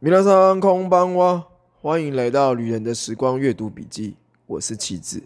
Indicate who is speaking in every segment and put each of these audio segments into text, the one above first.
Speaker 1: 皆さんこんばんは，欢迎来到旅人的时光阅读笔记，我是棋子。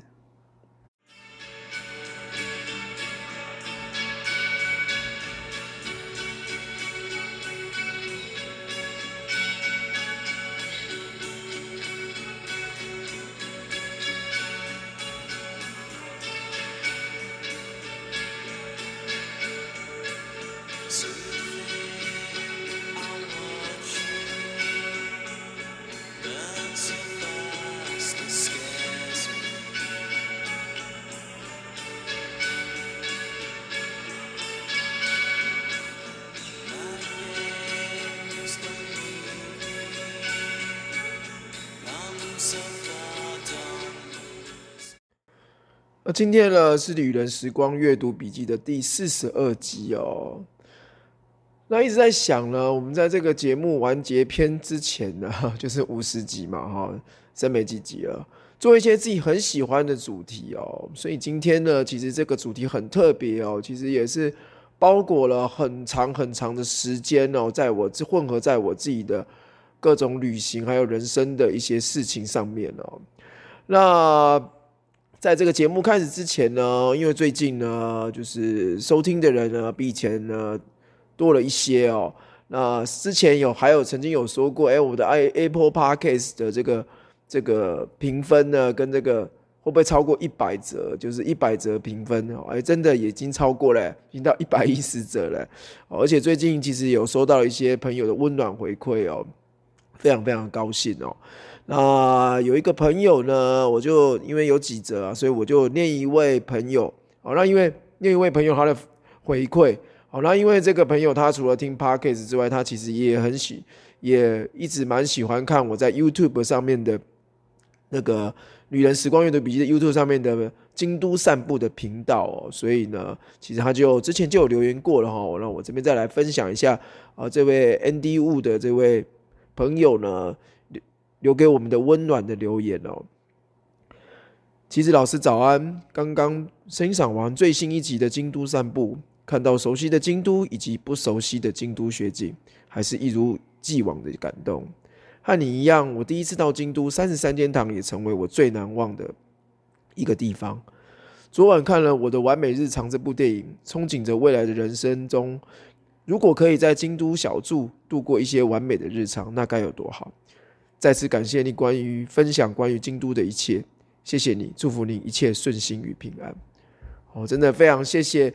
Speaker 1: 今天呢是旅人时光阅读笔记的第42集哦。那一直在想呢，我们在这个节目完结篇之前呢，就是50集嘛，剩没几集了，做一些自己很喜欢的主题哦。所以今天呢，其实这个主题很特别哦，其实也是包裹了很长很长的时间哦，混合在我自己的各种旅行还有人生的一些事情上面哦。那在这个节目开始之前呢，因为最近呢，就是收听的人呢比以前呢多了一些哦。那之前曾经有说过，我的 Apple Podcast 的这个评分呢，跟这个会不会超过100则？就是100则评分哦，真的已经超过了，已经到110则了。而且最近其实有收到一些朋友的温暖回馈哦，非常非常高兴哦。那有一个朋友呢，我就因为有几则所以我就念一位朋友。那因为念一位朋友他的回馈，那因为这个朋友他除了听 Podcast 之外，他其实也一直蛮喜欢看我在 YouTube 上面的那个旅人时光阅读笔记的 YouTube 上面的京都散步的频道哦，所以呢，其实他之前就有留言过了哈。那我这边再来分享一下这位 Andy Wu 的这位朋友呢留给我们的温暖的留言哦。棋子老师早安，刚刚欣赏完最新一集的京都散步，看到熟悉的京都以及不熟悉的京都雪景，还是一如既往的感动。和你一样，我第一次到京都33间堂也成为我最难忘的一个地方。昨晚看了《我的完美日常》这部电影，憧憬着未来的人生中，如果可以在京都小住度过一些完美的日常，那该有多好。再次感谢你分享关于京都的一切，谢谢你，祝福你一切顺心与平安。真的非常谢谢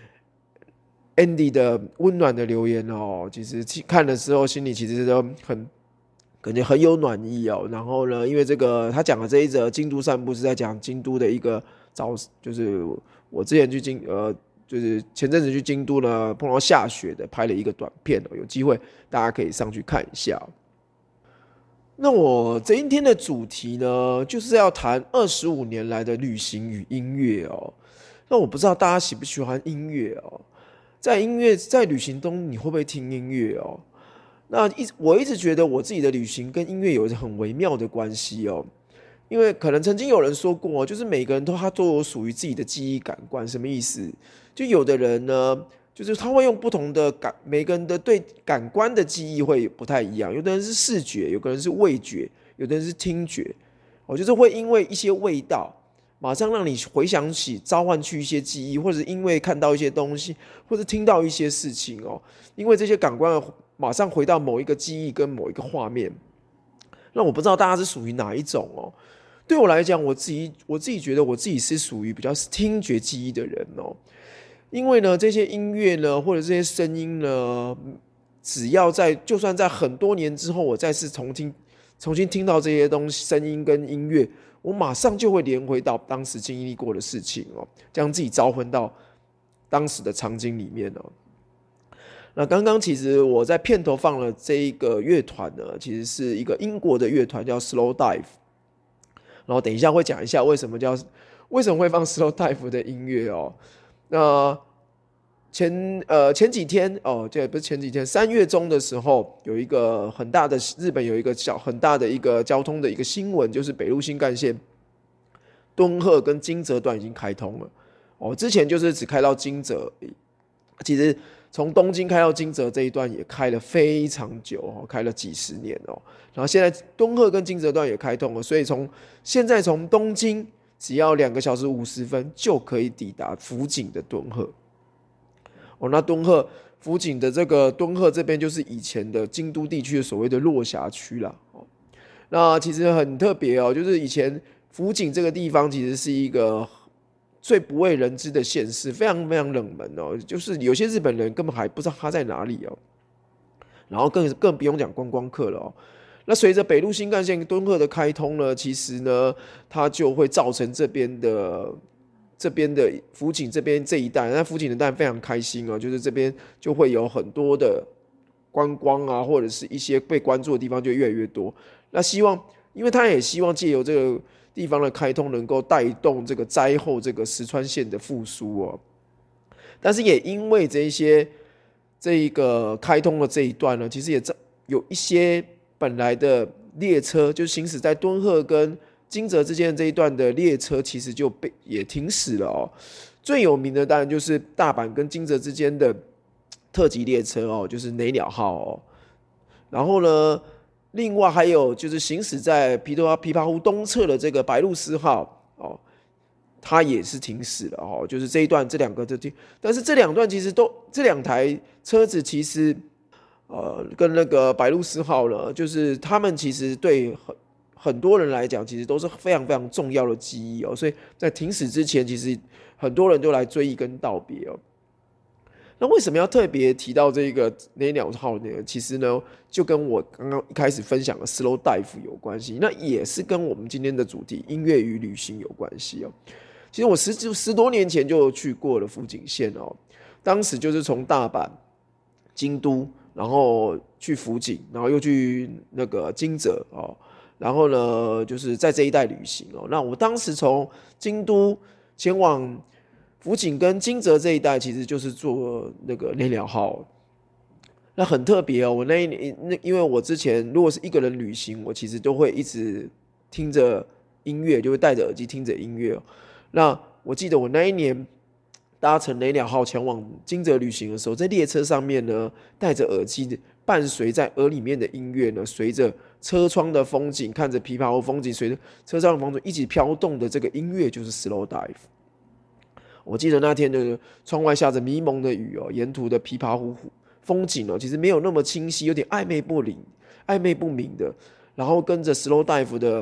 Speaker 1: Andy 的温暖的留言哦。其实看的时候心里其实都感觉很有暖意哦。然后呢，因为他讲的这一则京都散步是在讲京都的一个就是我之前就是前阵子去京都呢，碰到下雪的，拍了一个短片哦，有机会大家可以上去看一下。那我这一天的主题呢，就是要谈25年来的旅行与音乐哦。那我不知道大家喜不喜欢音乐哦，在旅行中你会不会听音乐哦？那我一直觉得我自己的旅行跟音乐有着很微妙的关系哦，因为可能曾经有人说过，就是每个人他都有属于自己的记忆感官，什么意思？就有的人呢，就是他会用不同的每个人的对感官的记忆会不太一样，有的人是视觉，有的人是味觉，有的人是听觉，就是会因为一些味道，马上让你回想起、召唤去一些记忆，或者因为看到一些东西，或者听到一些事情哦，因为这些感官马上回到某一个记忆跟某一个画面。那我不知道大家是属于哪一种哦。对我来讲，我自己觉得我自己是属于比较听觉记忆的人哦。因为呢，这些音乐呢，或者这些声音呢，就算在很多年之后，我再次重新听到这些东西、声音跟音乐，我马上就会连回到当时经历过的事情哦，将自己召唤到当时的场景里面哦。那刚刚其实我在片头放了这一个乐团呢，其实是一个英国的乐团叫 Slow Dive， 然后等一下会讲一下为什么会放 Slow Dive 的音乐哦。那前几天这不是前几天，3月中的时候，有一个日本有一个很大的一个交通的一个新闻，就是北陆新干线敦贺跟金泽段已经开通了哦。之前就是只开到金泽而已，其实从东京开到金泽这一段也开了非常久哦，开了几十年哦。然后现在敦贺跟金泽段也开通了，所以现在从东京只要2个小时50分就可以抵达福井的敦贺哦。那福井的这个敦贺这边就是以前的京都地区的所谓的落霞区啦哦。那其实很特别哦，就是以前福井这个地方其实是一个最不为人知的县市，非常非常冷门哦，就是有些日本人根本还不知道它在哪里哦，然后更不用讲观光客了哦。那随着北陆新干线敦贺的开通呢，其实呢，它就会造成这边的福井这边这一带，那福井的当然非常开心哦，就是这边就会有很多的观光啊，或者是一些被关注的地方就越来越多。那因为他也希望借由这个地方的开通，能够带动这个灾后这个石川县的复苏哦。但是也因为这一个开通的这一段呢，其实也有一些本来的列车，就行驶在敦贺跟金泽之间的这一段的列车，其实就也停驶了哦。最有名的当然就是大阪跟金泽之间的特急列车哦，就是雷鸟号哦。然后呢，另外还有就是行驶在琵琶湖东侧的这个白鹭鸶号哦，它也是停驶了哦。就是这一段这两个的，但是这两段其实这两台车子其实跟那个白鹭鸶号呢，就是他们其实对很多人来讲，其实都是非常非常重要的记忆哦。所以在停驶之前，其实很多人都来追忆跟道别哦。那为什么要特别提到这个雷鸟号呢？其实呢，就跟我刚刚一开始分享的 Slow Dive 有关系，那也是跟我们今天的主题音乐与旅行有关系哦。其实我十多年前就去过了福井县哦，当时就是从大阪、京都，然后去福井，然后又去那个金泽哦，然后呢就是在这一带旅行哦。那我当时从京都前往福井跟金泽这一带，其实就是坐那个雷鸟号，那很特别哦。我那一年，因为我之前如果是一个人旅行，我其实都会一直听着音乐，就会戴着耳机听着音乐哦。那我记得我那一年搭乘雷鸟号前往金泽旅行的时候，在列车上面呢，戴着耳机，伴随在耳里面的音乐呢，随着车窗的风景，看着琵琶湖风景，随着车窗的风景一起飘动的这个音乐，就是 Slow Dive。我记得那天的窗外下着迷蒙的雨哦，沿途的琵琶湖风景哦，其实没有那么清晰，有点暧昧不明的。然后跟着 Slow Dive 的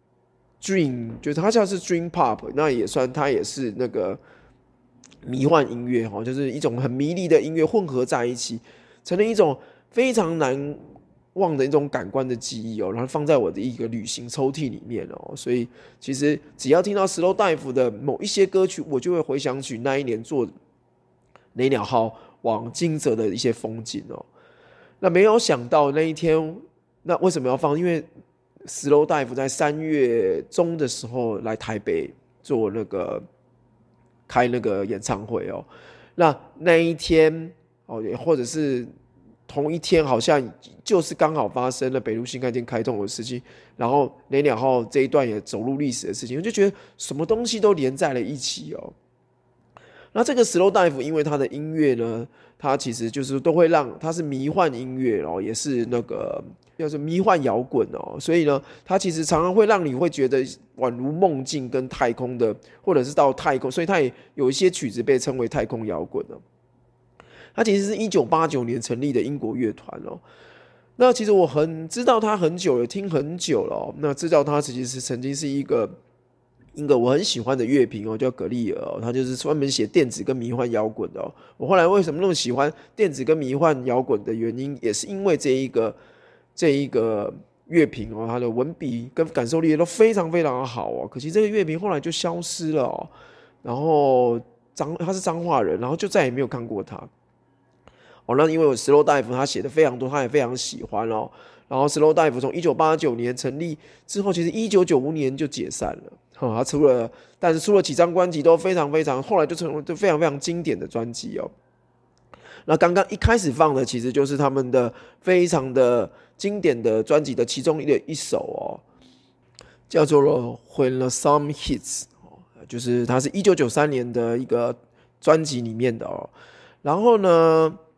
Speaker 1: Dream， 就是它像是 Dream Pop， 那它也是那个迷幻音乐哦，就是一种很迷离的音乐混合在一起，成了一种非常难忘的一种感官的记忆哦，然后放在我的一个旅行抽屉里面哦，所以其实只要听到 Slow Dive 的某一些歌曲，我就会回想起那一年坐雷鸟号往金泽的一些风景哦。那没有想到那一天，那为什么要放？因为 Slow Dive 在3月中的时候来台北做开那个演唱会哦。那一天哦，或者是同一天，好像就是刚好发生了北陆新干线开通的事情，然后雷鸟号这一段也走入历史的事情，我就觉得什么东西都连在了一起哦。那这个 Slow Dive 因为它的音乐呢，它其实就是都会让它是迷幻音乐哦，也是那个叫做迷幻摇滚哦，所以呢，它其实常常会让你会觉得宛如梦境跟太空的，或者是到太空，所以它也有一些曲子被称为太空摇滚哦。它其实是1989年成立的英国乐团哦。那其实我知道它很久了，听很久了哦。那知道它其实曾经是一个我很喜欢的乐评哦，叫葛利尔哦，他就是专门写电子跟迷幻摇滚的哦。我后来为什么那么喜欢电子跟迷幻摇滚的原因，也是因为这一个乐评哦，他的文笔跟感受力都非常非常的好哦。可惜这个乐评后来就消失了哦。然后他是彰化人，然后就再也没有看过他。哦，那因为我 Slow Dive 他写的非常多，他也非常喜欢哦。然后 Slow Dive 从1989年成立之后，其实1995年就解散了。他但是出了几张专辑都非常非常，后来就成为非常非常经典的专辑哦。那刚刚一开始放的其实就是他们的非常的经典的专辑的其中一首哦，叫做 When the Sun Hits， 就是它是1993年的一个专辑里面的哦。然后呢，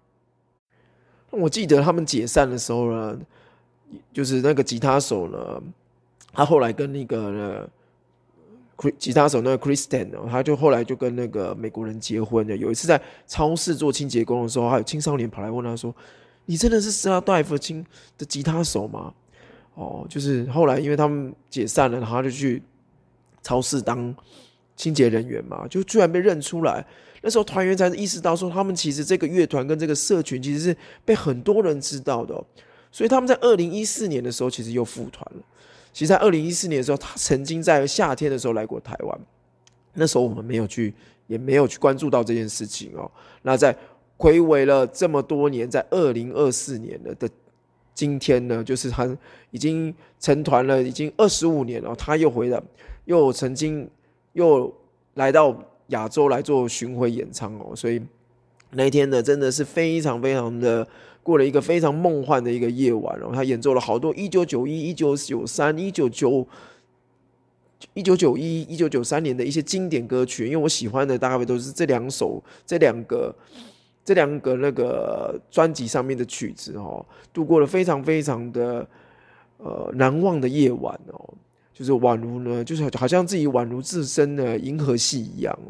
Speaker 1: 我记得他们解散的时候呢，就是那个吉他手呢，他后来跟那个吉他手那个 Kristen 他就后来就跟那个美国人结婚了。有一次在超市做清洁工的时候，还有青少年跑来问他说：“你真的是 Slowdive 的吉他手吗？”就是后来因为他们解散了，然后他就去超市当清洁人员嘛，就居然被认出来。那时候团员才意识到说，他们其实这个乐团跟这个社群其实是被很多人知道的所以他们在2014年的时候其实又复团了。其实在2014年的时候，他曾经在夏天的时候来过台湾，那时候我们也没有去关注到这件事情那在睽违了这么多年，在2024年的今天呢，就是他已经成团了，已经25年了，他又回来，又曾经又来到亚洲来做巡回演唱所以那一天呢，真的是非常非常的过了一个非常梦幻的一个夜晚他演奏了好多1991、1993、1993年的一些经典歌曲，因为我喜欢的大概都是这两个那个专辑上面的曲子度过了非常非常的难忘的夜晚就是宛如呢，就是好像自己宛如置身的银河系一样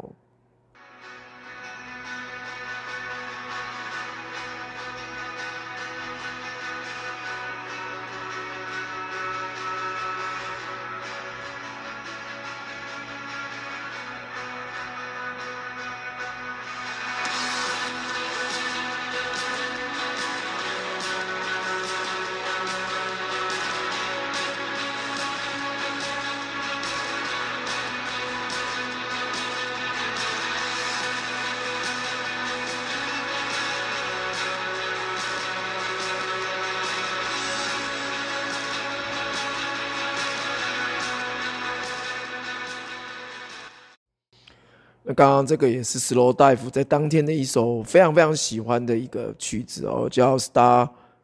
Speaker 1: 那刚刚这个也是 Slowdive 在当天的一首非常非常喜欢的一个曲子叫 Star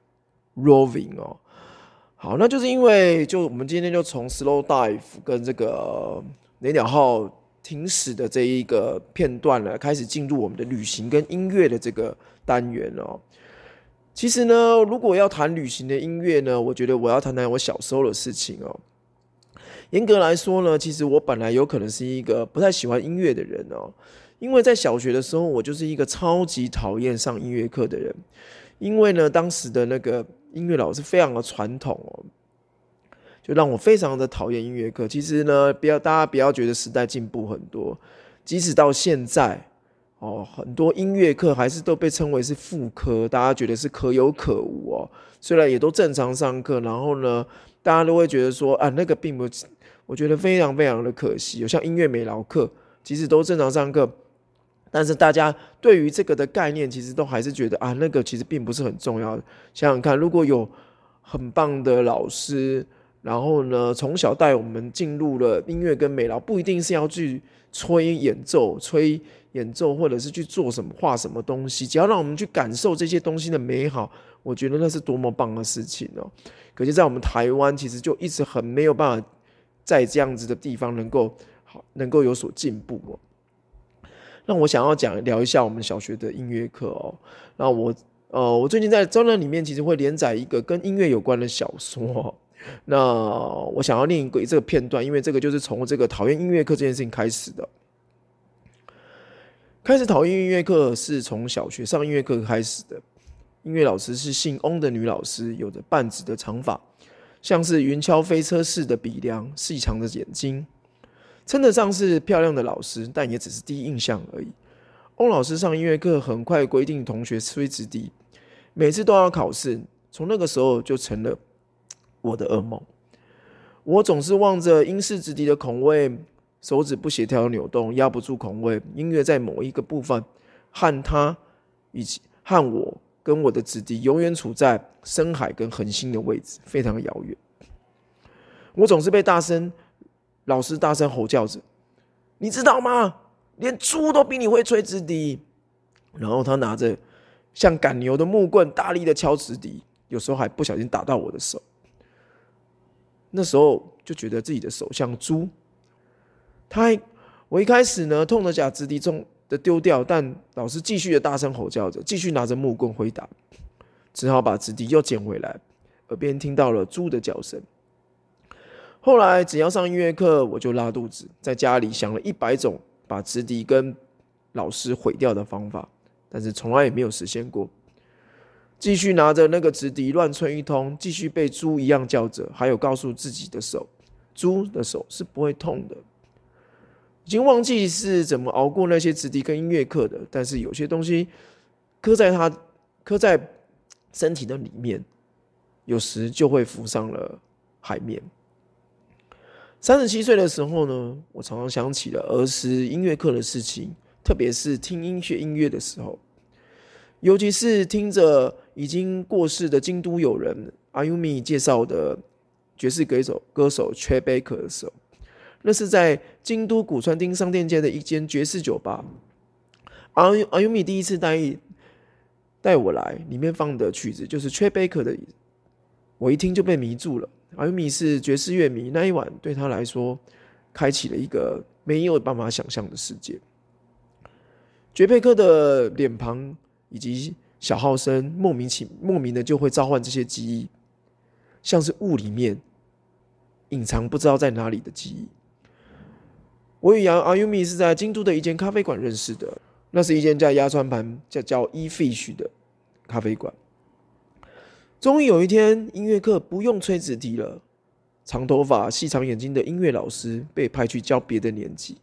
Speaker 1: Roving 好，那就是因为我们今天就从 Slowdive 跟这个雷鸟号停驶的这一个片段呢，开始进入我们的旅行跟音乐的这个单元其实呢，如果要谈旅行的音乐呢，我觉得我要谈谈我小时候的事情严格来说呢，其实我本来有可能是一个不太喜欢音乐的人因为在小学的时候，我就是一个超级讨厌上音乐课的人，因为呢，当时的那个音乐老师非常的传统就让我非常的讨厌音乐课。其实呢，大家不要觉得时代进步很多，即使到现在很多音乐课还是都被称为是副科，大家觉得是可有可无虽然也都正常上课，然后呢，大家都会觉得说那个并不，我觉得非常非常的可惜。有像音乐美劳课，其实都正常上课，但是大家对于这个的概念，其实都还是觉得那个其实并不是很重要的。想想看，如果有很棒的老师，然后呢，从小带我们进入了音乐跟美劳，不一定是要去吹演奏或者是去做什么画什么东西，只要让我们去感受这些东西的美好，我觉得那是多么棒的事情可是在我们台湾，其实就一直很没有办法在这样子的地方能够有所进步那我想要聊一下我们小学的音乐课那我最近在专栏里面其实会连载一个跟音乐有关的小说那我想要念一个这个片段，因为这个就是从这个讨厌音乐课这件事情开始的。开始讨厌音乐课是从小学上音乐课开始的。音乐老师是姓翁的女老师，有着半直的长发，像是云霄飞车似的鼻梁，细长的眼睛，称得上是漂亮的老师，但也只是第一印象而已。翁老师上音乐课很快规定同学吹直笛，每次都要考试，从那个时候就成了我的噩梦。我总是望着英式直笛的孔位，手指不协调扭动，压不住孔位，音乐在某一个部分和我跟我的直笛永远处在深海跟恒星的位置，非常遥远。我总是被老师大声吼叫着：“你知道吗？连猪都比你会吹直笛。”然后他拿着像赶牛的木棍，大力的敲直笛，有时候还不小心打到我的手。那时候就觉得自己的手像猪。我一开始呢，痛得把直笛中的丢掉，但老师继续的大声吼叫着，继续拿着木棍挥打。 只好把直笛又捡回来，耳边听到了猪的叫声。后来只要上音乐课，我就拉肚子，在家里想了100种把直笛跟老师毁掉的方法，但是从来也没有实现过。继续拿着那个直笛乱吹一通，继续被猪一样叫着，还有告诉自己的手，猪的手是不会痛的。已经忘记是怎么熬过那些直笛跟音乐课的，但是有些东西刻在身体的里面，有时就会浮上了海面。37岁的时候呢，我常常想起了儿时音乐课的事情，特别是听音乐的时候，尤其是听着已经过世的京都友人 Ayumi 介绍的爵士歌手 Chet Baker 的时候，那是在京都古川町商店街的一间爵士酒吧。Ayumi 第一次带我来，里面放的曲子就是 Chet Baker 的，我一听就被迷住了。Ayumi 是爵士乐迷，那一晚对他来说，开启了一个没有办法想象的世界。Chet Baker的脸庞以及小号声，莫名的就会召唤这些记忆，像是雾里面隐藏不知道在哪里的记忆。我与Ayumi是在京都的一间咖啡馆认识的，那是一间叫鸭川盘叫 E-Fish 的咖啡馆。终于有一天，音乐课不用吹直笛了，长头发、细长眼睛的音乐老师被派去教别的年级。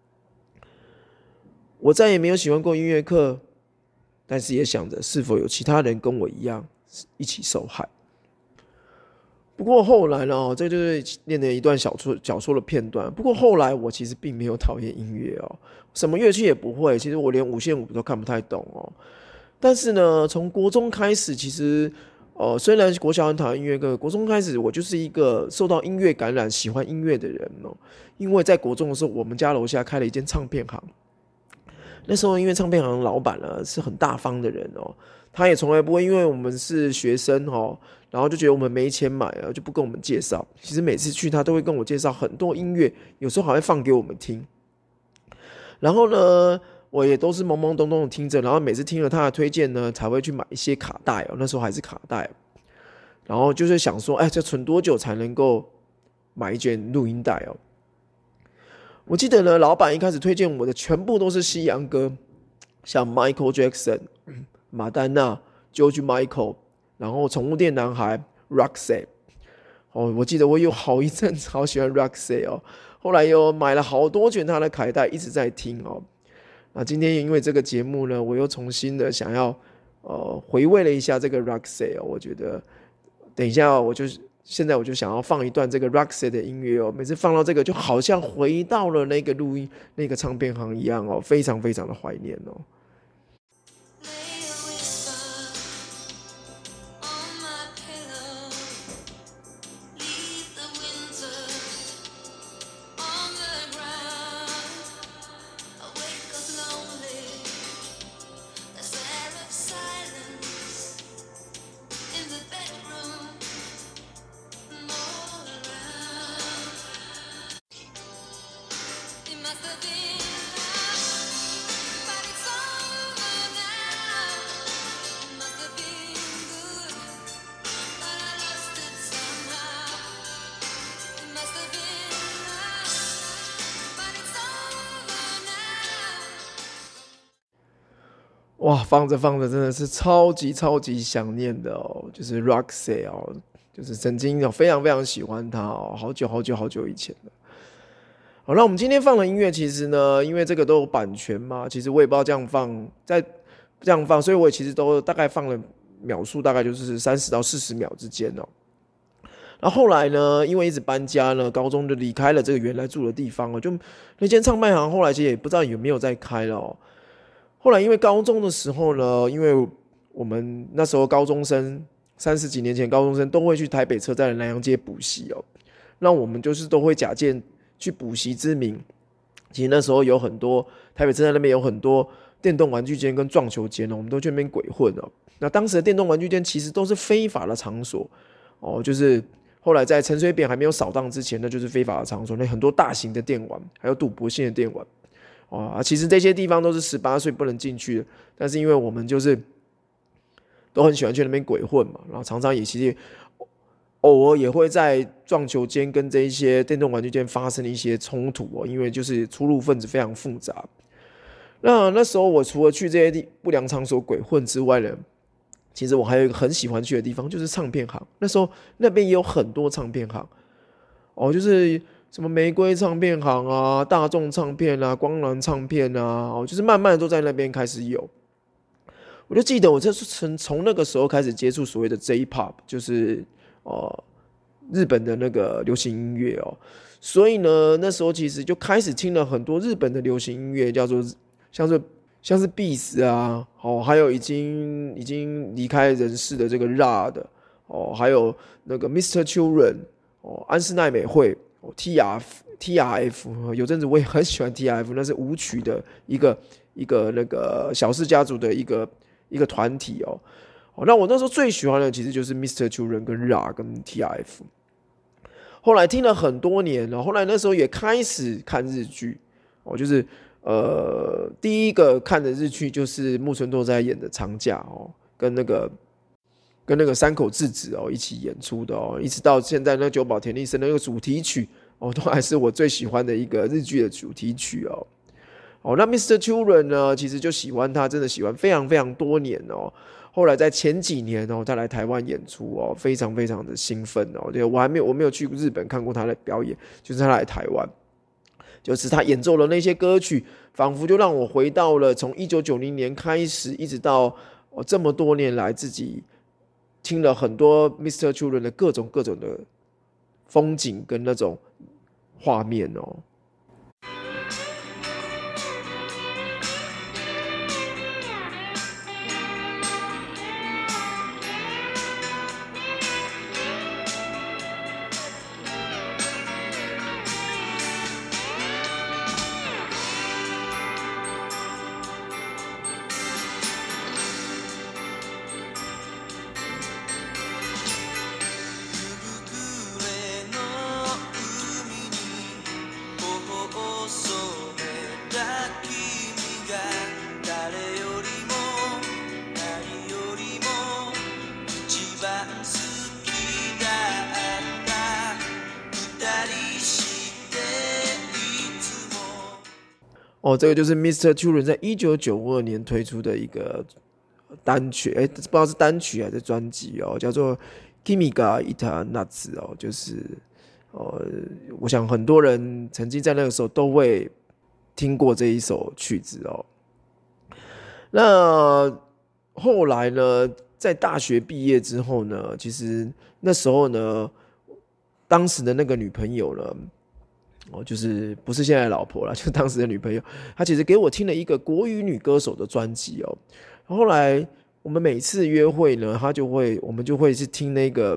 Speaker 1: 我再也没有喜欢过音乐课，但是也想着是否有其他人跟我一样一起受害。不过后来呢，这就是念了一段小说的片段。不过后来我其实并没有讨厌音乐哦，什么乐器也不会，其实我连五线谱都看不太懂哦。但是呢，从国中开始，其实虽然国小很讨厌音乐课，国中开始我就是一个受到音乐感染、喜欢音乐的人哦。因为在国中的时候，我们家楼下开了一间唱片行。那时候因为唱片行老板呢是很大方的人哦，他也从来不会因为我们是学生哦，然后就觉得我们没钱买啊，就不跟我们介绍。其实每次去他都会跟我介绍很多音乐，有时候还会放给我们听。然后呢，我也都是懵懵懂懂的听着，然后每次听了他的推荐呢，才会去买一些卡带哦，那时候还是卡带。然后就是想说，哎，这存多久才能够买一卷录音带哦？我记得呢，老板一开始推荐我的全部都是西洋歌，像 Michael Jackson、马丹娜、George Michael， 然后宠物店男孩 Roxette。我记得我有好一阵子好喜欢 Roxette 哦，后来又买了好多卷他的卡带，一直在听哦。那今天因为这个节目呢，我又重新的想要回味了一下这个 Roxette 哦，我觉得等一下现在我就想要放一段这个 Roxette 的音乐哦，每次放到这个就好像回到了那个录音那个唱片行一样哦，非常非常的怀念哦。哇，放着放着真的是超级想念的哦，就是 Roxette 哦，就是曾经有非常非常喜欢他哦，好久以前了。好，那我们今天放的音乐其实呢，因为这个都有版权嘛，其实我也不知道这样放，所以我其实都大概放了秒数，大概就是30到40秒之间哦。然后后来呢，因为一直搬家呢，高中就离开了这个原来住的地方哦，就那间唱片行后来其实也不知道有没有再开了哦。后来因为高中的时候呢，因为我们那时候高中生30几年前高中生都会去台北车站的南阳街补习哦，那我们就是都会假借去补习之名，其实那时候有很多台北车站那边有很多电动玩具间跟撞球间哦，我们都去那边鬼混哦。那当时的电动玩具间其实都是非法的场所哦，就是后来在陈水扁还没有扫荡之前，那就是非法的场所，那很多大型的电玩还有赌博性的电玩。其实这些地方都是18岁不能进去的，但是因为我们就是都很喜欢去那边鬼混嘛，然后常常也其实偶尔也会在撞球间跟这一些电动玩具间发生一些冲突哦，因为就是出入分子非常复杂。那时候我除了去这些不良场所鬼混之外呢，其实我还有一个很喜欢去的地方，就是唱片行。那时候那边也有很多唱片行哦，就是什么玫瑰唱片行啊、大众唱片啊、光南唱片啊，哦，就是慢慢的都在那边开始有。我就记得我这是从那个时候开始接触所谓的 J-Pop， 就是日本的那个流行音乐哦。所以呢，那时候其实就开始听了很多日本的流行音乐，叫做像是 Beats 啊，还有已经离开人世的这个 RAD 还有那个 Mr. Children 安室奈美惠TRF， 有阵子我也很喜欢 TRF， 那是舞曲的一个那个小氏家族的一个团体哦。那我那时候最喜欢的其实就是 Mr. Children 跟 RAD 跟 TRF。后来听了很多年了，后来那时候也开始看日剧就是第一个看的日剧就是木村拓哉演的长假跟那个山口智子一起演出的一直到现在那久保田利生的那个主题曲都还是我最喜欢的一个日剧的主题曲那 Mr. Children 呢，其实就喜欢他，真的喜欢非常非常多年后来在前几年他来台湾演出非常非常的兴奋对，我没有去日本看过他的表演，就是他来台湾，就是他演奏的那些歌曲，仿佛就让我回到了从1990年开始，一直到这么多年来自己听了很多 Mr. Children 的各种的风景跟那种画面这个就是 Mr. Children 在1992年推出的一个单曲，不知道是单曲还是专辑叫做 Kimi ga Ita Nuts 就是我想很多人曾经在那个时候都会听过这一首曲子那后来呢，在大学毕业之后呢，其实那时候呢，当时的那个女朋友呢就是不是现在的老婆啦，就是当时的女朋友，她其实给我听了一个国语女歌手的专辑后来我们每次约会呢，我们就会是听那个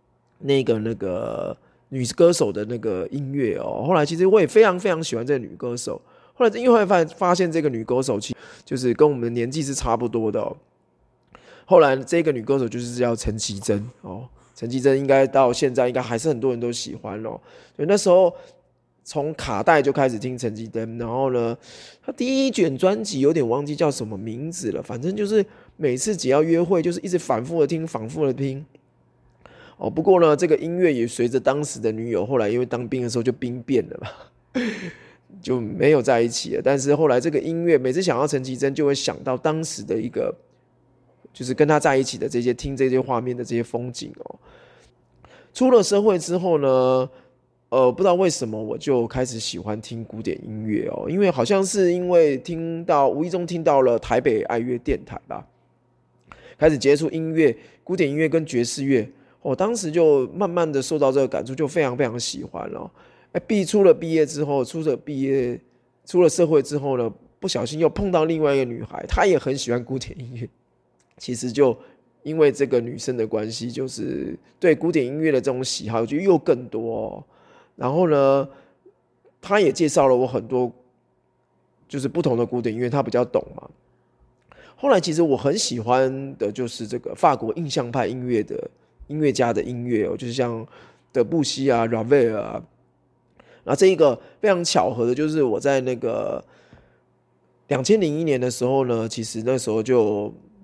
Speaker 1: 女歌手的那个音乐后来其实我也非常非常喜欢这个女歌手。后来因为发现这个女歌手其实就是跟我们的年纪是差不多的后来这个女歌手就是叫陈绮贞陈绮贞应该到现在应该还是很多人都喜欢所以那时候从卡带就开始听陈绮贞，然后呢，他第一卷专辑有点忘记叫什么名字了，反正就是每次只要约会，就是一直反复的听，反复的听。不过呢，这个音乐也随着当时的女友后来因为当兵的时候就兵变了嘛，就没有在一起了。但是后来这个音乐，每次想到陈绮贞，就会想到当时的一个，就是跟他在一起的这些听这些画面的这些风景出了社会之后呢？不知道为什么我就开始喜欢听古典音乐因为好像是因为无意中听到了台北爱乐电台吧，开始接触音乐，古典音乐跟爵士乐当时就慢慢的受到这个感触，就非常非常喜欢出了毕业之后，出了社会之后呢，不小心又碰到另外一个女孩，她也很喜欢古典音乐，其实就因为这个女生的关系，就是对古典音乐的这种喜好就又更多然后呢，他也介绍了我很多就是不同的古典音乐，他比较懂嘛。后来其实我很喜欢的就是这个法国印象派音乐的音乐家的音乐就是像德布西啊、拉威尔啊。然后这一个非常巧合的就是我在那个2001年的时候呢，其实那时候就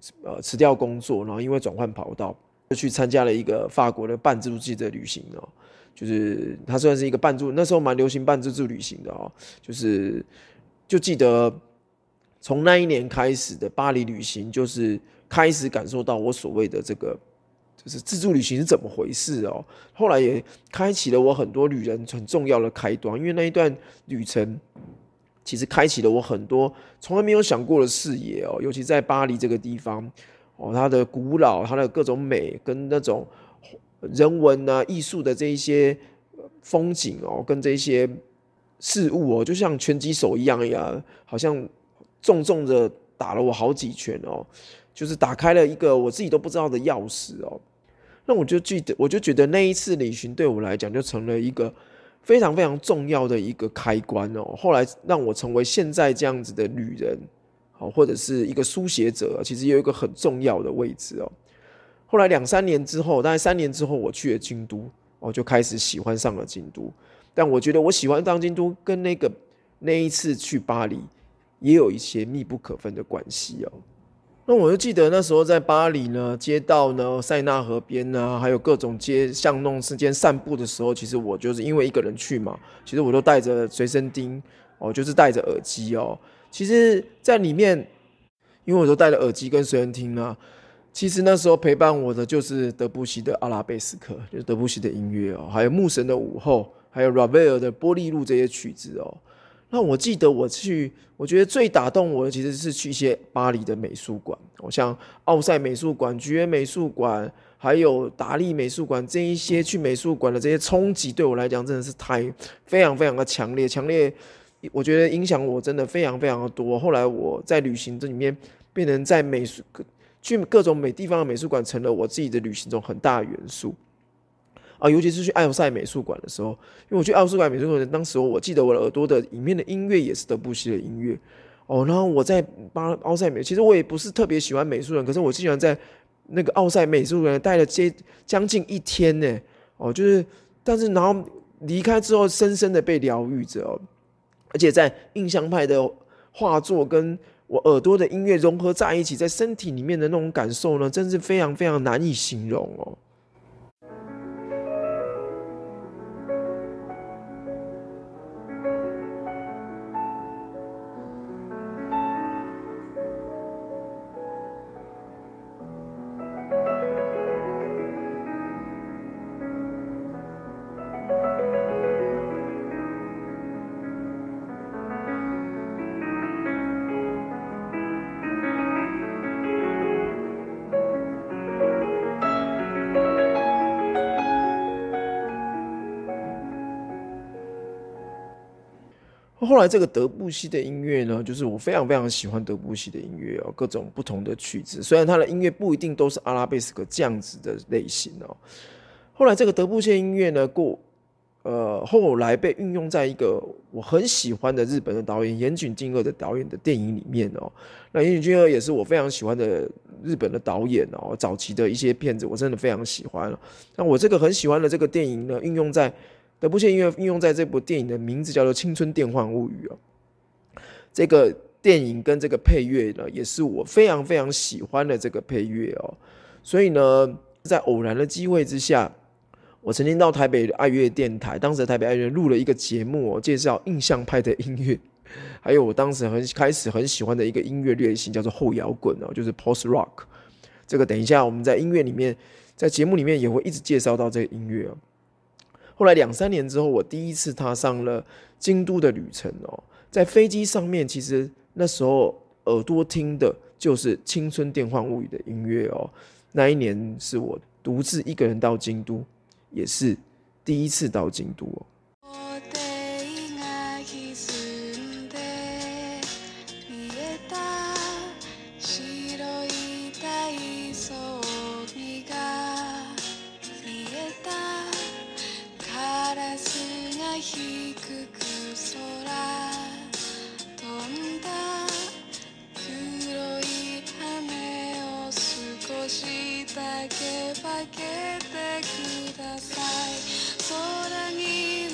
Speaker 1: 辞掉工作，然后因为转换跑道，就去参加了一个法国的半自助记者旅行哦。就是它算是一个半自助，那时候蛮流行半自助旅行的哦。就记得从那一年开始的巴黎旅行，就是开始感受到我所谓的这个就是自助旅行是怎么回事哦。后来也开启了我很多旅人很重要的开端，因为那一段旅程其实开启了我很多从来没有想过的视野哦，尤其在巴黎这个地方哦，它的古老、它的各种美跟那种人文啊、艺术的这一些风景哦，跟这些事物哦，就像拳击手一样呀，好像重重的打了我好几拳哦，就是打开了一个我自己都不知道的钥匙哦。那我就觉得那一次旅行对我来讲就成了一个非常非常重要的一个开关哦。后来让我成为现在这样子的旅人，或者是一个书写者，其实有一个很重要的位置哦。后来2-3年之后，大概3年之后，我去了京都，就开始喜欢上了京都。但我觉得我喜欢上京都跟那一次去巴黎也有一些密不可分的关系哦。那我就记得那时候在巴黎呢，街道呢，塞纳河边啊，还有各种街巷弄之间散步的时候，其实我就是因为一个人去嘛，其实我都带着随身听哦，就是带着耳机哦。其实，在里面，因为我都带着耳机跟随身听啊，其实那时候陪伴我的就是德布西的阿拉贝斯克，就是德布西的音乐哦，还有牧神的午后，还有 Ravel 的玻璃路这些曲子哦。那我记得我觉得最打动我的其实是去一些巴黎的美术馆，像奥赛美术馆、菊园美术馆，还有达利美术馆这一些去美术馆的这些冲击，对我来讲真的是非常非常的强烈，我觉得影响我真的非常非常的多。后来我在旅行这里面变成在去各种地方的美术馆，成了我自己的旅行中很大的元素。尤其是去奥赛美术馆的时候，因为我去奥赛美术馆，当时我记得我的耳朵的里面的音乐也是德布西的音乐然后我在奥赛其实我也不是特别喜欢美术馆，可是我喜欢在那个奥赛美术馆待了将近1天呢但是然后离开之后，深深的被疗愈着而且在印象派的画作跟我耳朵的音乐融合在一起，在身体里面的那种感受呢，真是非常非常难以形容哦。后来这个德布西的音乐呢，就是我非常非常喜欢德布西的音乐各种不同的曲子，虽然他的音乐不一定都是阿拉贝斯克这样子的类型后来这个德布西的音乐呢，后来被运用在一个我很喜欢的日本的导演岩井俊二的导演的电影里面那岩井俊二也是我非常喜欢的日本的导演早期的一些片子我真的非常喜欢那我这个很喜欢的这个电影呢，德布西音乐运用在这部电影的名字叫做《青春电幻物语》这个电影跟这个配乐呢，也是我非常非常喜欢的这个配乐所以呢，在偶然的机会之下，我曾经到台北爱乐电台，当时的台北爱乐录了一个节目介绍印象派的音乐，还有我当时开始很喜欢的一个音乐类型叫做后摇滚就是 Post Rock。这个等一下我们在音乐里面，在节目里面也会一直介绍到这个音乐后来2-3年之后，我第一次踏上了京都的旅程在飞机上面，其实那时候耳朵听的就是《青春电幻物语》的音乐那一年是我独自一个人到京都，也是第一次到京都
Speaker 2: 低く空飛んだ黒い羽を少しだけ分けてください空に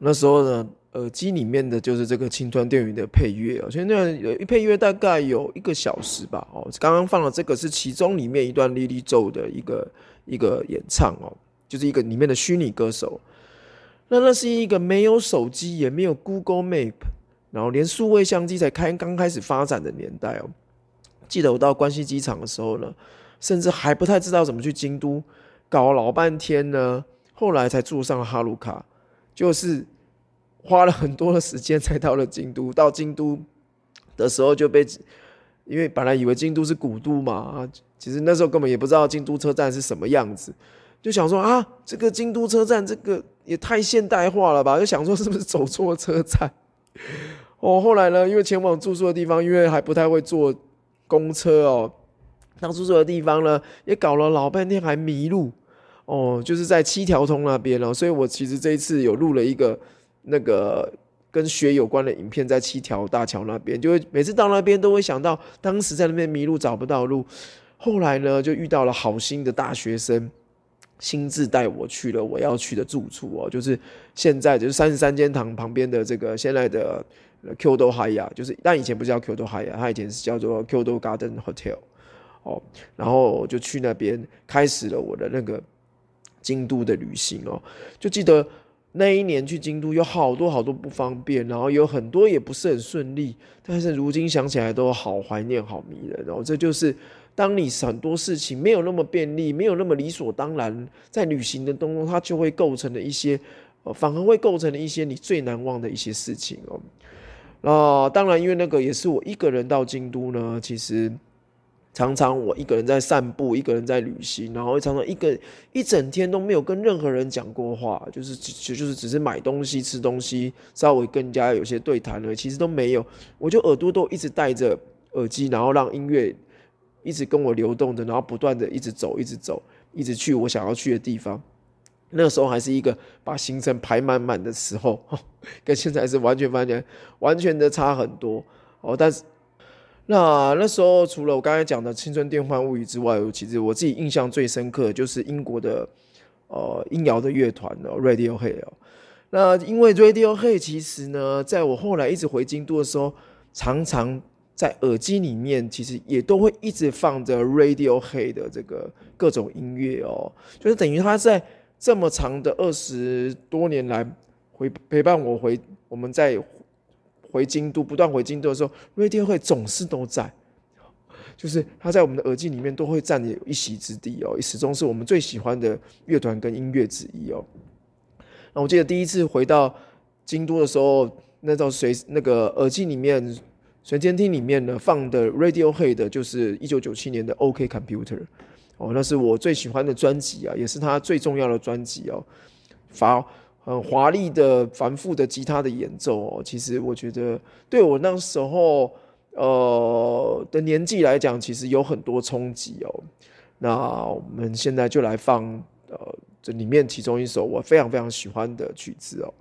Speaker 1: 那时候呢，耳机里面的就是这个青川电影的配乐哦，所以那配乐大概有1个小时吧哦。刚刚放的这个是其中里面一段 Lily Zhou 的一个演唱哦，就是一个里面的虚拟歌手。那是一个没有手机也没有 Google Map， 然后连数位相机才刚开始发展的年代哦。记得我到关西机场的时候呢，甚至还不太知道怎么去京都，搞了老半天呢，后来才坐上了哈鲁卡，就是花了很多的时间才到了京都。到京都的时候因为本来以为京都是古都嘛，其实那时候根本也不知道京都车站是什么样子，就想说啊，这个京都车站这个也太现代化了吧，就想说是不是走错车站。后来呢，因为前往住宿的地方，因为还不太会坐公车哦，到住宿的地方呢，也搞了老半天还迷路哦，就是在7条通那边哦，所以我其实这一次有录了一个那个跟雪有关的影片，在7条大桥那边，就会每次到那边都会想到当时在那边迷路找不到路，后来呢就遇到了好心的大学生。亲自带我去了我要去的住处哦，就是现在就是33间堂旁边的这个现在的 Kyoto Haya， 就是但以前不叫 Kyoto Haya， 它以前是叫做 Kyoto Garden Hotel 哦，然后我就去那边开始了我的那个京都的旅行哦，就记得那一年去京都有好多不方便，然后有很多也不是很顺利，但是如今想起来都好怀念好迷人哦，这就是当你很多事情没有那么便利，没有那么理所当然，在旅行的当中，它就会构成了一些，反而会构成了一些你最难忘的一些事情哦。当然，因为那个也是我一个人到京都呢，其实常常我一个人在散步，一个人在旅行，然后常常一整天都没有跟任何人讲过话，就是只是买东西、吃东西，稍微跟人家有些对谈了，其实都没有，我就耳朵都一直戴着耳机，然后让音乐一直跟我流动的，然后不断的一直走，一直去我想要去的地方。那个时候还是一个把行程排满满的时候，跟现在是完全的差很多哦。但是那时候除了我刚才讲的《青春电幻物语》之外，其实我自己印象最深刻的就是英国的音摇的乐团Radiohead 哦。那因为 Radiohead 其实呢，在我后来一直回京都的时候，常常在耳机里面其实也都会一直放着 Radiohead 的这个各种音乐哦，就是等于他在这么长的20多年来陪伴我们在不断回京都的时候 ，Radiohead 总是都在，就是他在我们的耳机里面都会占有一席之地哦，始终是我们最喜欢的乐团跟音乐之一哦。那我记得第一次回到京都的时候，那个耳机里面随监听里面呢放的 Radiohead 的就是1997年的 OK Computer 哦，那是我最喜欢的专辑啊，也是他最重要的专辑哦。很华丽的繁复的吉他的演奏哦，其实我觉得对我那时候的年纪来讲，其实有很多冲击哦。那我们现在就来放这里面其中一首我非常喜欢的曲子哦。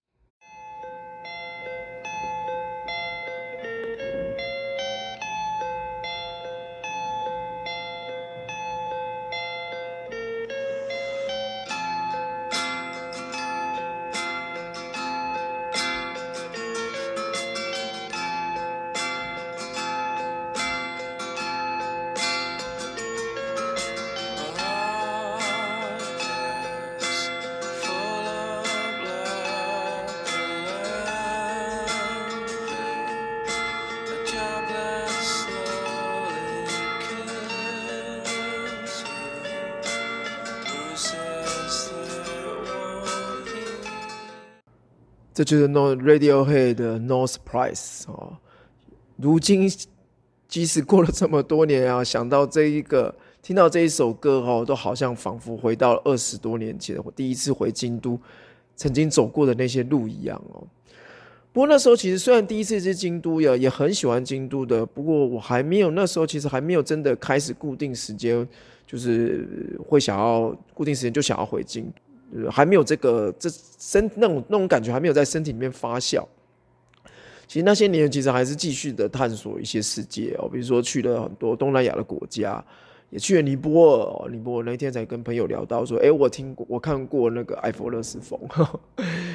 Speaker 1: 这就是 Radiohead 的 No Surprise 哦。如今即使过了这么多年啊，想到听到这一首歌哦，都好像仿佛回到了20多年前我第一次回京都曾经走过的那些路一样哦。不过那时候其实虽然第一次去京都也很喜欢京都的，不过我那时候其实还没有真的开始固定时间，就是会想要固定时间就想要回京都。还没有那种感觉还没有在身体里面发酵。其实那些年其实还是继续的探索一些世界哦，比如说去了很多东南亚的国家，也去了尼泊尔哦。尼泊尔那天才跟朋友聊到说，我看过那个埃佛勒斯峰，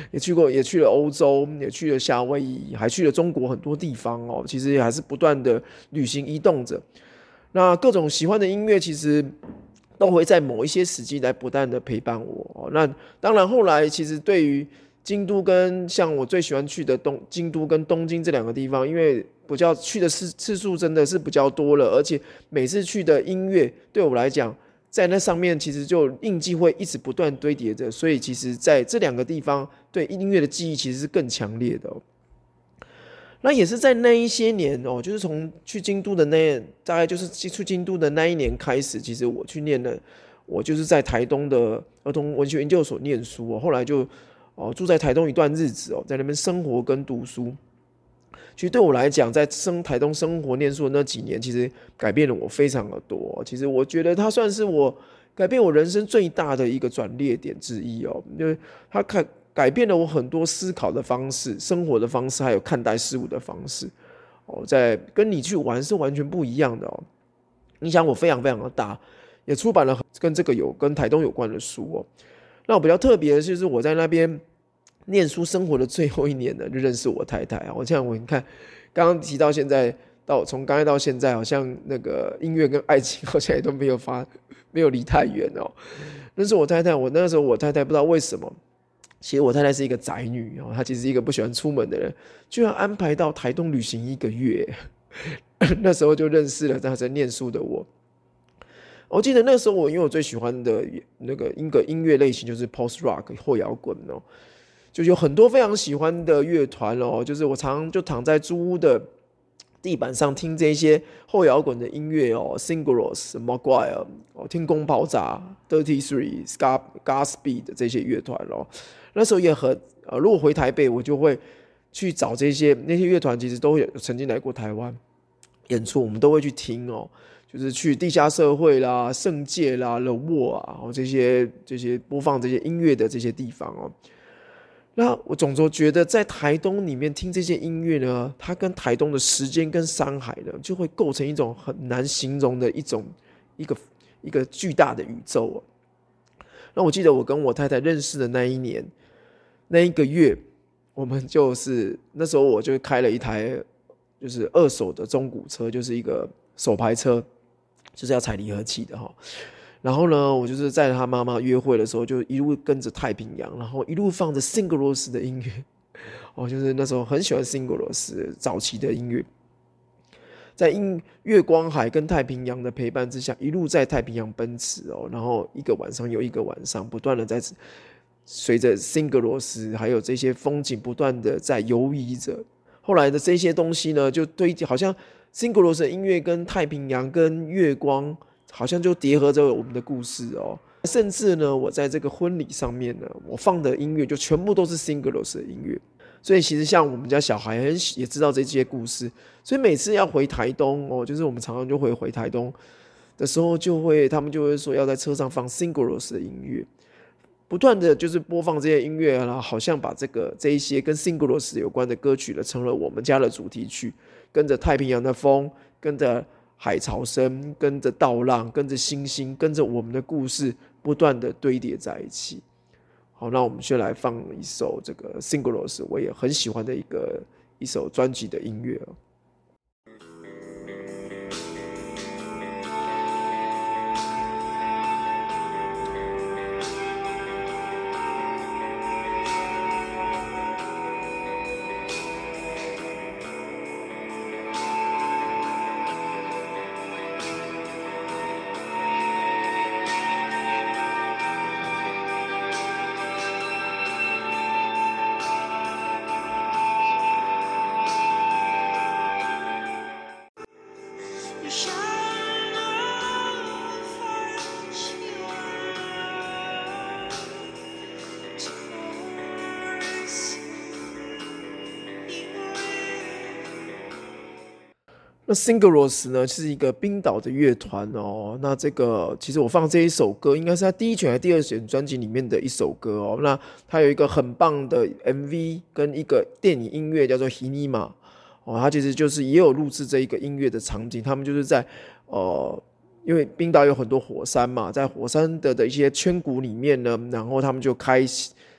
Speaker 1: 也去了欧洲，也去了夏威夷，还去了中国很多地方哦。其实也还是不断的旅行移动着。那各种喜欢的音乐，其实都会在某一些时机来不断的陪伴我哦。那当然，后来其实对于京都跟像我最喜欢去的京都跟东京这两个地方，因为比较去的次数真的是比较多了，而且每次去的音乐对我来讲，在那上面其实就印记会一直不断堆叠着，所以其实在这两个地方对音乐的记忆其实是更强烈的哦。那也是在那一些年哦，就是从去京都的大概就是去京都的那一年开始，其实我就是在台东的儿童文学研究所念书哦，后来就住在台东一段日子哦，在那边生活跟读书。其实对我来讲，在台东生活念书的那几年，其实改变了我非常的多。其实我觉得它算是我改变我人生最大的一个转捩点之一哦，因为它改变了我很多思考的方式、生活的方式，还有看待事物的方式。哦，在跟你去玩是完全不一样的哦。影响我非常非常的大，也出版了跟台东有关的书哦。那我比较特别的就是我在那边念书生活的最后一年呢，就认识我太太啊。你看，刚刚提到现在从刚才到现在，好像那个音乐跟爱情好像也都没有离太远哦。认识我太太，那时候我太太不知道为什么。其实我太太是一个宅女哦，她其实是一个不喜欢出门的人，居然安排到台东旅行1个月，那时候就认识了在念书的我。我记得那时候因为我最喜欢的那个音乐类型就是 post rock 后摇滚哦，就有很多非常喜欢的乐团哦，就是我常常就躺在租屋的地板上听这些后摇滚的音乐哦 ，Singuros、Maguire 哦，天空爆炸、Dirty Three、Godspeed 这些乐团哦。那时候也如果回台北，我就会去找那些乐团，其实都有曾经来过台湾演出，我们都会去听哦。就是去地下社会啦、圣界啦、The Wall 啊，这些播放这些音乐的这些地方哦。那我总觉得在台东里面听这些音乐呢，它跟台东的时间跟山海呢，就会构成一种很难形容的一个巨大的宇宙哦。那我记得我跟我太太认识的那一年，那1个月，我们那时候我就开了一台就是2手的中古车，就是一个手排车，就是要踩离合器的哈。然后呢，我就是在他妈妈约会的时候，就一路跟着太平洋，然后一路放着 Singuros 的音乐，哦，就是那时候很喜欢 Singuros 早期的音乐，在月光海跟太平洋的陪伴之下，一路在太平洋奔驰哦，然后一个晚上又一个晚上，不断的在随着 Singuros 还有这些风景不断的在游移着。后来的这些东西呢，就好像 Singuros 的音乐跟太平洋跟月光。好像就叠合着我们的故事哦，甚至呢，我在这个婚礼上面呢，我放的音乐就全部都是 Singuros 的音乐，所以其实像我们家小孩也知道这些故事，所以每次要回台东哦，就是我们常常就会回台东的时候，他们就会说要在车上放 Singuros 的音乐，不断的就是播放这些音乐啦，好像把这一些跟 Singuros 有关的歌曲呢，成了我们家的主题曲，跟着太平洋的风，跟着海潮声，跟着稻浪，跟着星星，跟着我们的故事，不断的堆叠在一起。好，那我们先来放一首这个 Singuros 我也很喜欢的一首专辑的音乐哦。那 Singuros 呢是一个冰岛的乐团哦。那其实我放这一首歌，应该是他第1卷还是第2卷专辑里面的一首歌哦。那它有一个很棒的 MV 跟一个电影音乐叫做 Hinima 哦，它其实就是也有录制这一个音乐的场景。他们就是在因为冰岛有很多火山嘛，在火山的一些圈谷里面呢，然后他们就开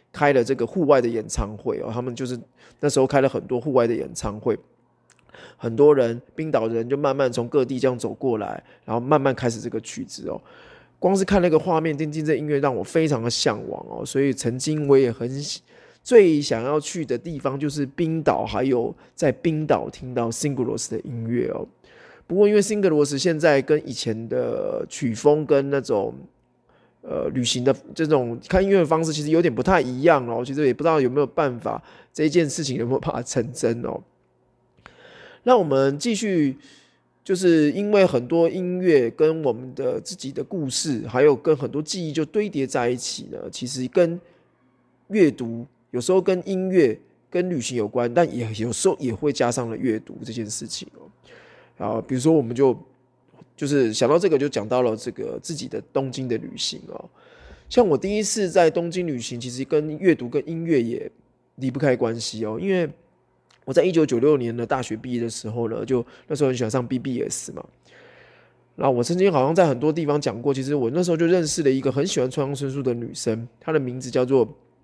Speaker 1: 开了这个户外的演唱会他们就是那时候开了很多户外的演唱会，很多人冰岛人就慢慢从各地这样走过来，然后慢慢开始这个曲子光是看那个画面，听这音乐让我非常的向往所以曾经我也最想要去的地方就是冰岛，还有在冰岛听到 Singuros 的音乐不过因为 Singuros 现在跟以前的曲风跟那种旅行的这种看音乐的方式其实有点不太一样其实也不知道有没有办法这一件事情有没有办法成真那我们继续，就是因为很多音乐跟我们的自己的故事，还有跟很多记忆就堆叠在一起呢。其实跟阅读有时候跟音乐、跟旅行有关，但也有时候也会加上了阅读这件事情比如说我们就是想到这个，就讲到了这个自己的东京的旅行像我第一次在东京旅行，其实跟阅读跟音乐也离不开关系因为我在1996年的大学毕业的时候呢，就那时候很喜欢上 BBS 嘛。那我曾经好像在很多地方讲过，其实我那时候就认识了一个很喜欢村上春树的女生，她的名字叫做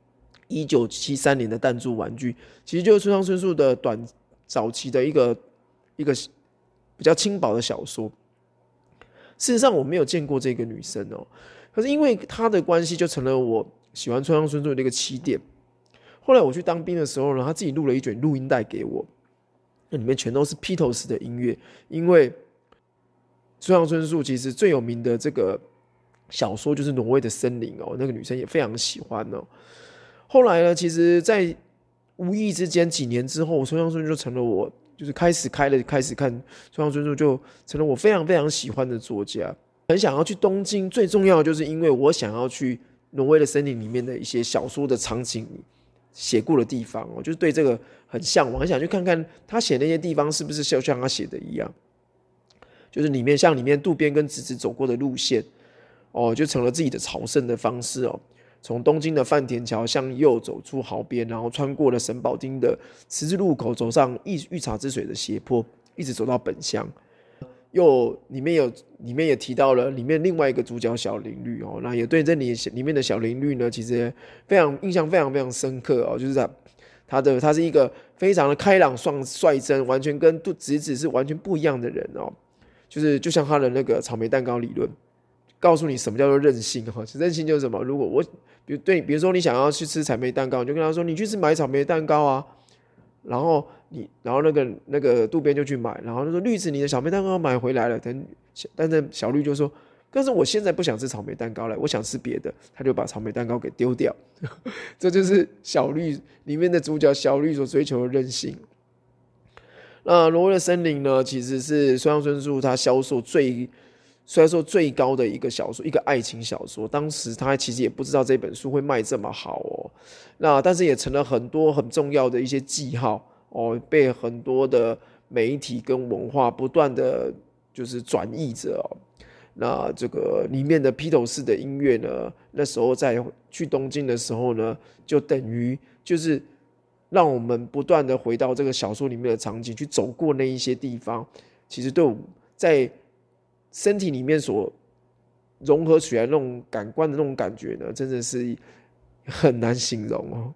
Speaker 1: 1973年的弹珠玩具，其实就是村上春树的早期的一个比较轻薄的小说。事实上我没有见过这个女生可是因为她的关系，就成了我喜欢村上春树的一个起点。后来我去当兵的时候呢，他自己录了一卷录音带给我，那里面全都是披头士的音乐。因为村上春树其实最有名的这个小说就是《挪威的森林》那个女生也非常喜欢后来呢，其实在无意之间几年之后，村上春树就成了我就是开始看村上春树，就成了我非常非常喜欢的作家。很想要去东京，最重要的就是因为我想要去挪威的森林里面的一些小说的场景写过的地方就是对这个很向往，很想去看看他写那些地方是不是像他写的一样，就是里面渡边跟直子走过的路线就成了自己的朝圣的方式从东京的饭田桥向右走出壕边，然后穿过了神保町的十字路口，走上御茶之水的斜坡，一直走到本乡。里面也提到了里面另外一个主角小林绿那也对这里面的小林绿呢，其实印象非常非常深刻就是他是一个非常的开朗率真，完全跟直子是完全不一样的人就像他的那个草莓蛋糕理论，告诉你什么叫做任性任性就是什么？如果比如说你想要去吃草莓蛋糕，你就跟他说你去买草莓蛋糕啊，然后那个渡边就去买，然后他说绿子你的草莓蛋糕买回来了，但是小绿就说，但是我现在不想吃草莓蛋糕了，我想吃别的，他就把草莓蛋糕给丢掉。这就是小绿里面的主角小绿所追求的任性。那挪威的森林呢，其实是村上春树他销售最高的一个小说，一个爱情小说。当时他其实也不知道这本书会卖这么好那但是也成了很多很重要的一些记号被很多的媒体跟文化不断的就是转译着那这个里面的披头士的音乐呢，那时候在去东京的时候呢，就等于就是让我们不断的回到这个小说里面的场景，去走过那一些地方，其实对我们在身体里面所融合起来那种感官的那种感觉呢，真的是很难形容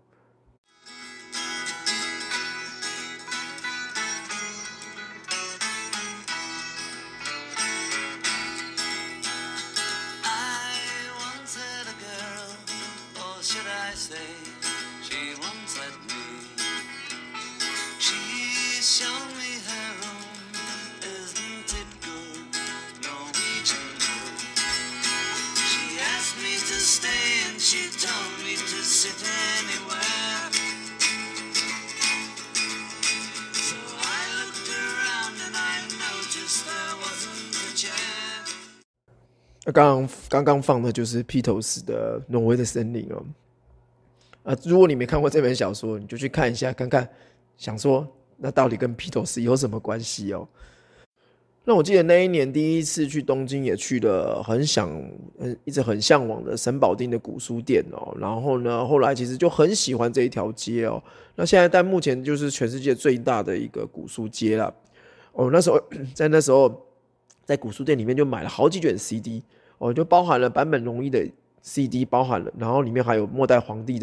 Speaker 1: 刚刚放的就是披头士的《挪威的森林》如果你没看过这本小说，你就去看一下，看看，想说那到底跟披头士有什么关系那我记得那一年第一次去东京，也去了一直很向往的神保町的古书店然后呢，后来其实就很喜欢这一条街那现在但目前就是全世界最大的一个古书街了那时候在古书店里面就买了好几卷 CD就包含了坂本龙一的 CD， 包含了，然后里面还有末代皇帝的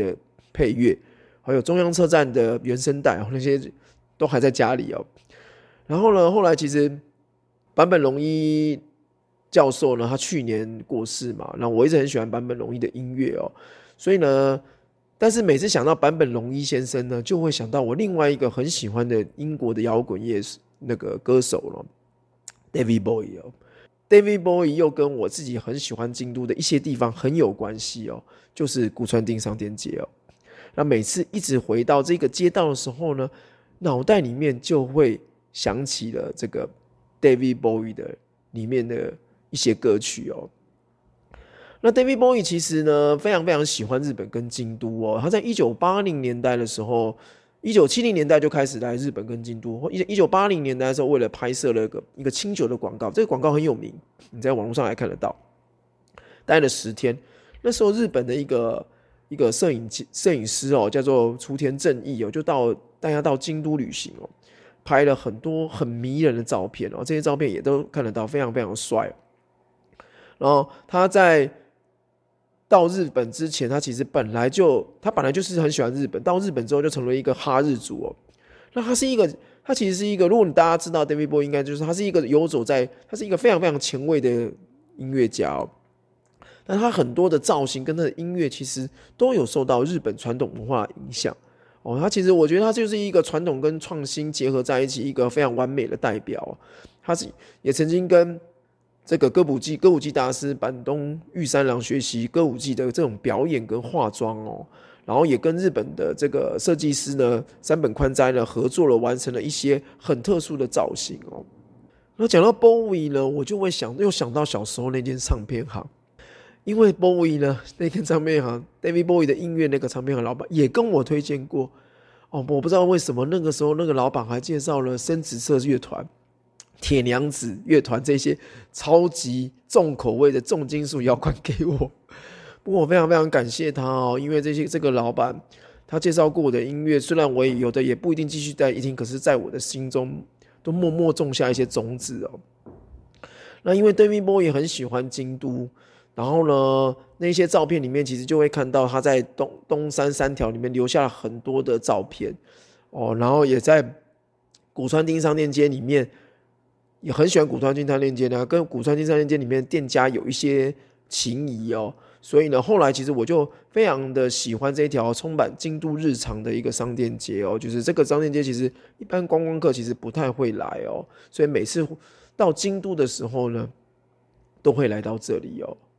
Speaker 1: 配乐，还有中央车站的原声带那些都还在家里哦。然后呢，后来其实坂本龙一教授呢，他去年过世嘛，那我一直很喜欢坂本龙一的音乐哦，所以呢，但是每次想到坂本龙一先生呢，就会想到我另外一个很喜欢的英国的摇滚乐那个歌手了 ，David Bowie 哦。David Bowie 又跟我自己很喜欢京都的一些地方很有关系哦，就是古川町商店街哦。那每次一直回到这个街道的时候呢，脑袋里面就会想起了这个 David Bowie 的里面的一些歌曲哦。那 David Bowie 其实呢，非常非常喜欢日本跟京都哦。他在1980年代的时候，1970年代就开始来日本跟京都。1980年代的时候，为了拍摄了一个清酒的广告，这个广告很有名，你在网络上还看得到。待了10天，那时候日本的一个摄影师哦，叫做雏田正义哦，就带他到京都旅行哦，拍了很多很迷人的照片哦，这些照片也都看得到，非常非常帅。然后他在到日本之前，他本来就是很喜欢日本。到日本之后，就成为一个哈日族哦。那他其实是一个，如果大家知道 David Bowie， 应该就是他是一个他是一个非常非常前卫的音乐家哦。但他很多的造型跟他的音乐，其实都有受到日本传统文化影响哦。他其实我觉得他就是一个传统跟创新结合在一起，一个非常完美的代表。他也曾经跟这个歌舞伎大师坂东玉三郎学习歌舞伎的这种表演跟化妆哦，然后也跟日本的这个设计师呢山本宽哉呢合作了，完成了一些很特殊的造型哦。那讲到 Bowie 呢，我就会又想到小时候那间唱片行，因为 Bowie 呢那间唱片行 David Bowie 的音乐那个唱片行老板也跟我推荐过哦，我不知道为什么那个时候那个老板还介绍了深紫色乐团、铁娘子乐团这些超级重口味的重金属摇滚给我。不过我非常非常感谢他哦，因为这个老板他介绍过我的音乐，虽然我有的也不一定继续在听，可是在我的心中都默默种下一些种子哦。那因为 David Bowie 也很喜欢京都，然后呢，那些照片里面其实就会看到他在东山三条里面留下了很多的照片哦，然后也在古川町商店街里面。也很喜欢古川町商店街呢，跟古川町商店街里面的店家有一些情谊哦，所以呢，后来其实我就非常的喜欢这一条充满京都日常的一个商店街哦，就是这个商店街其实一般观光客其实不太会来哦，所以每次到京都的时候呢，都会来到这里哦。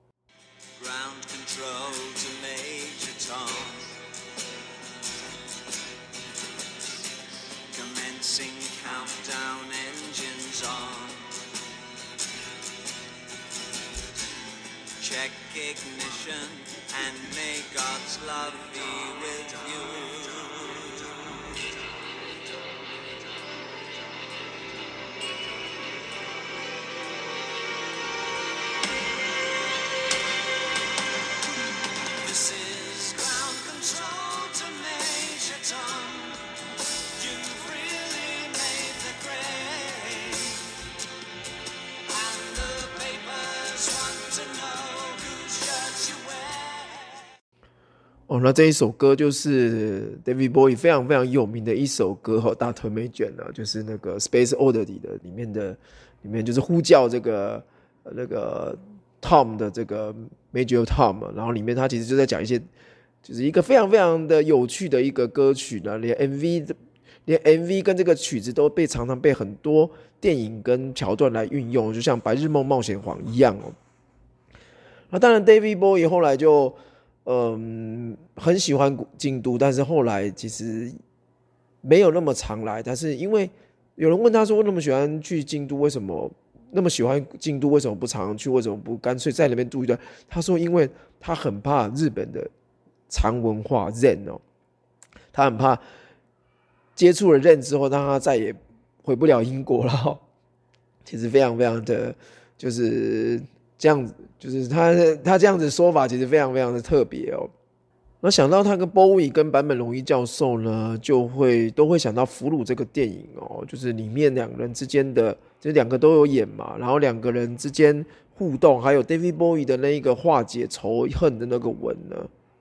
Speaker 2: Check ignition and may God's love be with you. This is ground control to Major Tom. You've really made the grade, and the papers want to know.
Speaker 1: 哦，那这一首歌就是 David Bowie 非常非常有名的一首歌哦，大藤美卷啊，就是那个 Space Oddity 的里面就是呼叫这个那个 Tom 的这个 Major Tom， 然后里面他其实就在讲一些，就是一个非常非常的有趣的一个歌曲呢，连 MV 跟这个曲子都常常被很多电影跟桥段来运用，就像《白日梦冒险王》一样哦。那当然 David Bowie 后来就很喜欢京都，但是后来其实没有那么常来。但是因为有人问他说，那么喜欢去京都，为什么那么喜欢京都？为什么不常去？为什么不干脆在那边住一段？他说，因为他很怕日本的长文化 Zen 哦，他很怕接触了 Zen 之后，让他再也回不了英国了哦。其实非常非常的就是这样子。就是他这样子说法，其实非常非常的特别哦。那想到他跟 Bowie 跟坂本龙一教授呢，都会想到《俘虏》这个电影哦，就是里面两个人之间的，这两个都有演嘛，然后两个人之间互动，还有 David Bowie 的那一个化解仇恨的那个吻呢，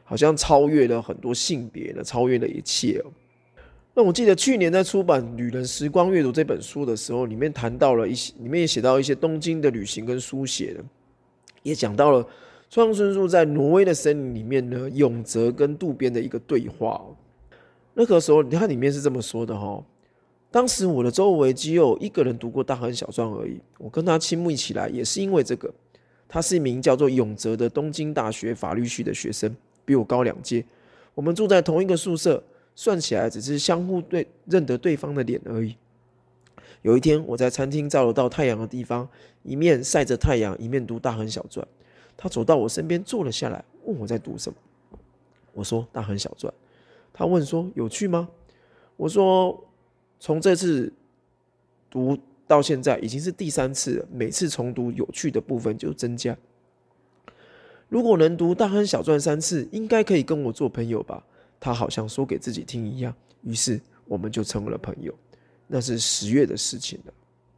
Speaker 1: 好像超越了很多性别呢，超越了一切哦。那我记得去年在出版《旅人时光阅读》这本书的时候，里面谈到了里面也写到一些东京的旅行跟书写的，也讲到了村上春树在挪威的森林里面呢，永泽跟渡边的一个对话哦。那个时候，它里面是这么说的哦：当时我的周围只有一个人读过大亨小传而已，我跟他亲密起来也是因为这个。他是一名叫做永泽的东京大学法律系的学生，比我高2届。我们住在同一个宿舍，算起来只是相互认得对方的脸而已。有一天，我在餐厅照得到太阳的地方，一面晒着太阳，一面读大亨小传。他走到我身边坐了下来，问我在读什么。我说大亨小传。他问说有趣吗？我说从这次读到现在已经是第3次了，每次重读有趣的部分就增加。如果能读大亨小传3次，应该可以跟我做朋友吧？他好像说给自己听一样。于是我们就成为了朋友。那是10月的事情了。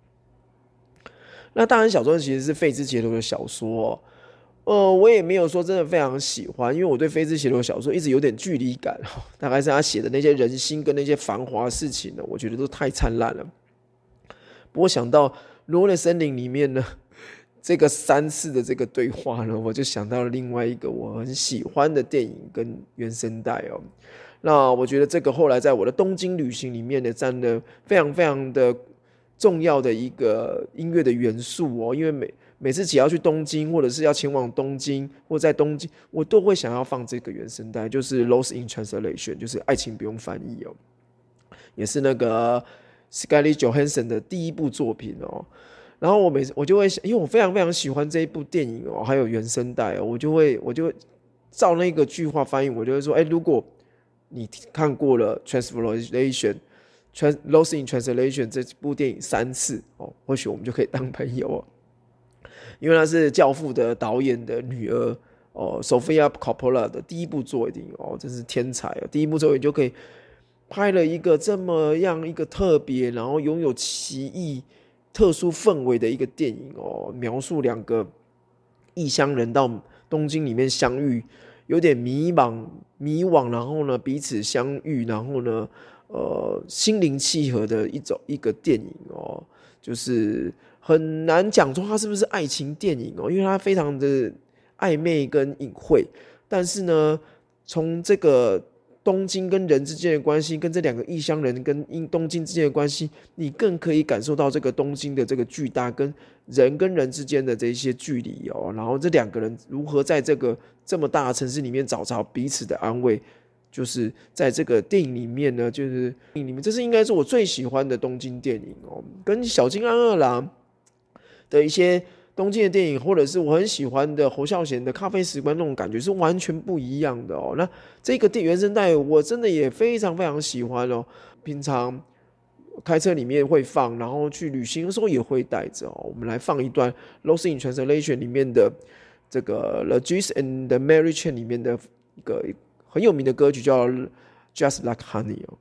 Speaker 1: 那大亨小传其实是费兹杰罗的小说我也没有说真的非常喜欢，因为我对费兹杰罗小说一直有点距离感大概是他写的那些人心跟那些繁华的事情呢，我觉得都太灿烂了。不过想到挪威的森林里面呢，这个3次的这个对话呢，我就想到了另外一个我很喜欢的电影跟原声带哦。那我觉得这个后来在我的东京旅行里面呢，占了非常非常的重要的一个音乐的元素哦。因为每次只要去东京，或者是要前往东京，或在东京，我都会想要放这个原声带，就是《Lost in Translation》，就是爱情不用翻译哦，也是那个Scarlett Johansson 的第一部作品哦。然后我就会想，因为我非常非常喜欢这一部电影哦，还有原声带哦，我就会照那个句话翻译，我就会说，如果你看过了 Lost in Translation 这部电影3次哦，或许我们就可以当朋友哦。因为她是教父的导演的女儿哦，Sofia Coppola 的第一部作品哦，真是天才哦！第一部作品就可以拍了一个这么样一个特别，然后拥有奇异、特殊氛围的一个电影哦，描述2个异乡人到东京里面相遇，有点迷惘，然后呢彼此相遇，然后呢心灵契合的一个电影哦，就是很难讲说它是不是爱情电影哦，因为它非常的暧昧跟隐晦，但是呢，从这个东京跟人之间的关系，跟这2个异乡人跟东京之间的关系，你更可以感受到这个东京的这个巨大跟人之间的这些距离哦，然后这2个人如何在这个这么大的城市里面找着彼此的安慰，就是在这个电影里面呢，就是电影里面，这是应该是我最喜欢的东京电影哦，跟小津安二郎的一些东京的电影，或者是我很喜欢的侯孝贤的《咖啡时光》那种感觉是完全不一样的哦。那这个原声带我真的也非常非常喜欢哦，平常开车里面会放，然后去旅行的时候也会带着哦。我们来放一段《Lost in Translation》里面的这个《The Juice and the Mary Chain》里面的一个很有名的歌曲叫《Just Like Honey》哦。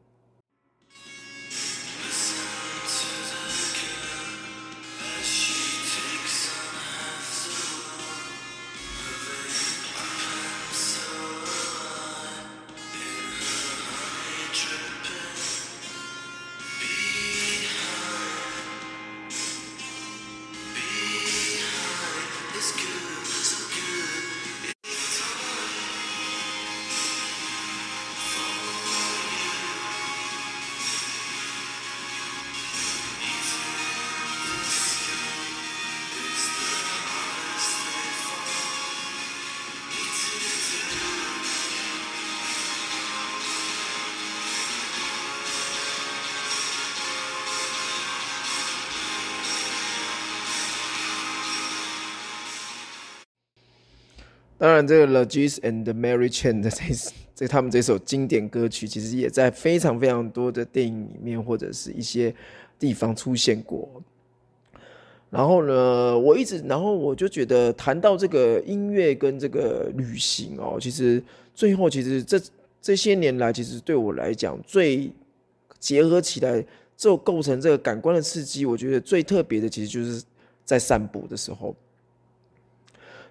Speaker 1: 当然，这个 The Juice and the Mary Chain 的他们这首经典歌曲，其实也在非常非常多的电影里面或者是一些地方出现过。然后呢，然后我就觉得谈到这个音乐跟这个旅行哦，其实最后其实这些年来，其实对我来讲最结合起来，就构成这个感官的刺激，我觉得最特别的其实就是在散步的时候。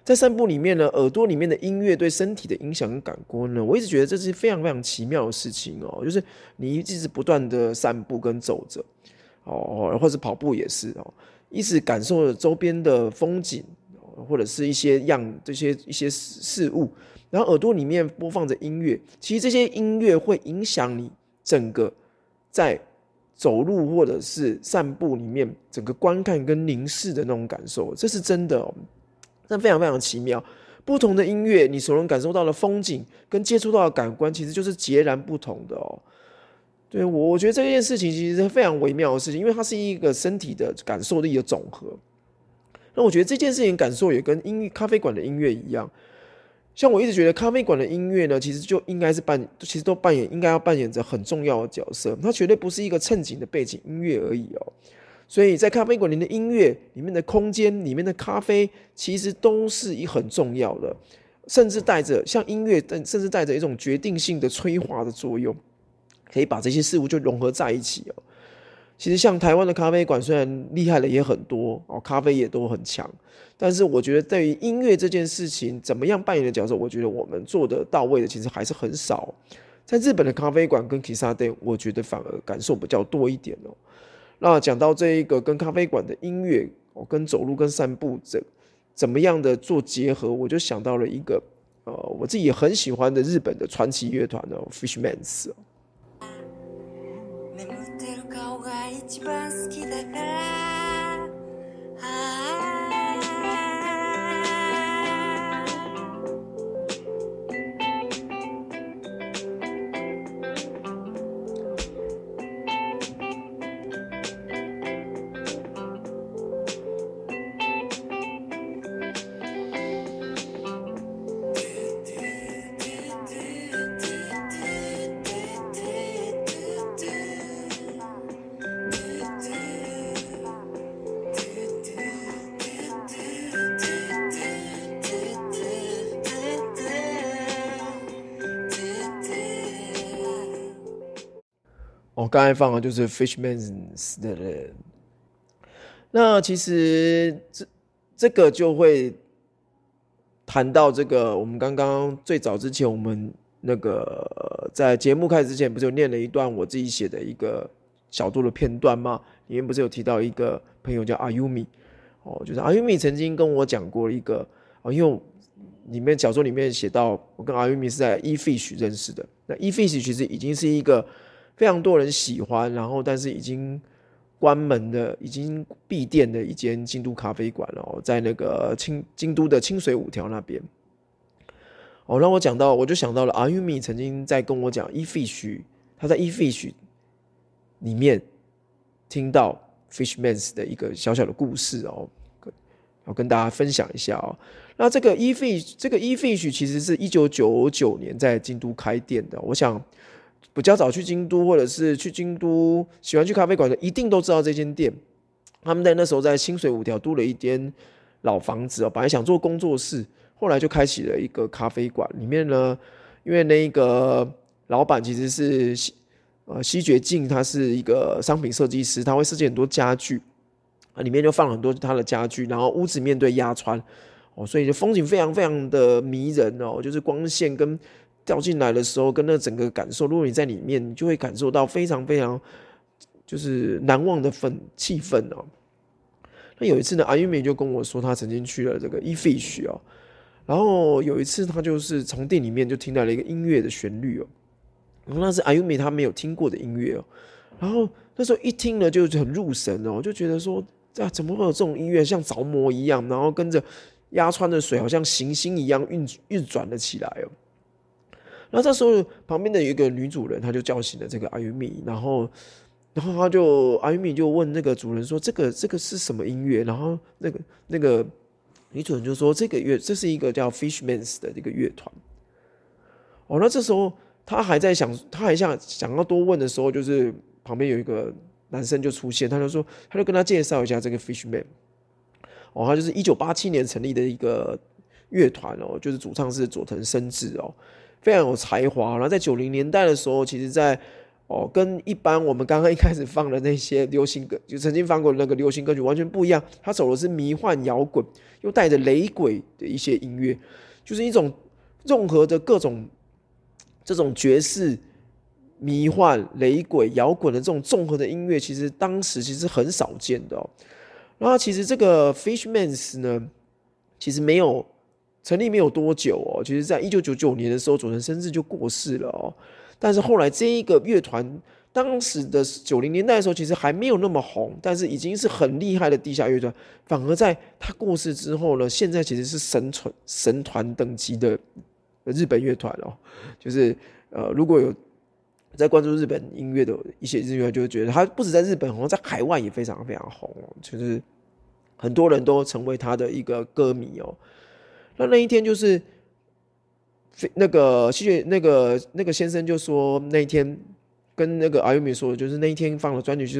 Speaker 1: 在散步里面呢，耳朵里面的音乐对身体的影响跟感官呢，我一直觉得这是非常非常奇妙的事情哦。就是你一直不断的散步跟走着哦，或者跑步也是哦，一直感受着周边的风景，或者是一些一些事物，然后耳朵里面播放着音乐，其实这些音乐会影响你整个在走路或者是散步里面整个观看跟凝视的那种感受，这是真的哦。那非常非常奇妙，不同的音乐，你所能感受到的风景跟接触到的感官，其实就是截然不同的哦。对，我觉得这件事情其实是非常微妙的事情，因为它是一个身体的感受力的总和。那我觉得这件事情感受也跟咖啡馆的音乐一样，像我一直觉得咖啡馆的音乐呢，其实就应该是其实都应该要扮演着很重要的角色，它绝对不是一个衬景的背景音乐而已哦。所以在咖啡馆里的音乐里面的空间里面的咖啡其实都是很重要的，甚至带着像音乐甚至带着一种决定性的催化的作用，可以把这些事物就融合在一起哦。其实像台湾的咖啡馆虽然厉害的也很多哦，咖啡也都很强，但是我觉得对于音乐这件事情怎么样扮演的角色，我觉得我们做的到位的其实还是很少。在日本的咖啡馆跟喫茶店，我觉得反而感受比较多一点哦。那讲到这一个跟咖啡馆的音乐跟走路跟散步怎么样的做结合，我就想到了一个我自己也很喜欢的日本的传奇乐团Fishmans。
Speaker 2: 眠ってる顔が一番好きだから
Speaker 1: 刚才放的就是 Fishmans 的人。那其实这个就会谈到这个，我们刚刚最早之前，我们那个在节目开始之前，不是有念了一段我自己写的一个小度的片段吗？里面不是有提到一个朋友叫阿优米就是阿优米曾经跟我讲过一个因为里面小说里面写到，我跟阿优米是在 eFish 认识的。那 eFish 其实已经是一个非常多人喜欢，然后但是已经关门的、已经闭店的一间京都咖啡馆了在那个京都的清水五条那边。让我就想到了阿优米曾经在跟我讲 eFish， 他在 eFish 里面听到 Fishmans 的一个小小的故事要跟大家分享一下那这个 eFish 其实是1999年在京都开店的，我想比较早去京都或者是去京都喜欢去咖啡馆的一定都知道这间店。他们在那时候在清水五条租了一间老房子本来想做工作室，后来就开启了一个咖啡馆。里面呢，因为那个老板其实是西决敬，他是一个商品设计师，他会设计很多家具里面就放了很多他的家具，然后屋子面对鸭川所以就风景非常非常的迷人就是光线跟掉进来的时候，跟那整个感受，如果你在里面，你就会感受到非常非常就是难忘的气氛那有一次呢，阿优米就跟我说，他曾经去了这个 eFish 然后有一次他就是从店里面就听到了一个音乐的旋律然后那是阿优米他没有听过的音乐然后那时候一听呢就很入神就觉得说怎么会有这种音乐，像着魔一样，然后跟着鸭川的水好像行星一样运转了起来然后这时候旁边的有一个女主人，她就叫醒了这个阿优米，然后阿优米就问那个主人说：“这个是什么音乐？”然后那个女主人就说：“这是一个叫 Fishmans 的这个乐团。”那这时候他还想要多问的时候，就是旁边有一个男生就出现，他就跟他介绍一下这个 Fishman。他就是1987年成立的一个乐团就是主唱是佐藤伸治非常有才华。然后在90年代的时候，其实在跟一般我们刚刚一开始放的那些流行歌，就曾经放过的那个流行歌曲完全不一样。他走的是迷幻摇滚，又带着雷鬼的一些音乐，就是一种融合的各种这种爵士、迷幻、雷鬼、摇滚的这种综合的音乐，其实当时其实很少见的哦。然后其实这个 Fishmans 呢，其实成立没有多久哦，其实在1999年的时候，佐藤伸治就过世了哦。但是后来这一个乐团，当时的90年代的时候，其实还没有那么红，但是已经是很厉害的地下乐团。反而在他过世之后呢，现在其实是神团等级的日本乐团哦。就是如果有在关注日本音乐的一些日乐，就会觉得他不止在日本红，在海外也非常非常红哦。就是很多人都成为他的一个歌迷哦。那一天就是那个戏剧那个先生就说，那一天跟那个阿优米说的，就是那一天放的专辑就是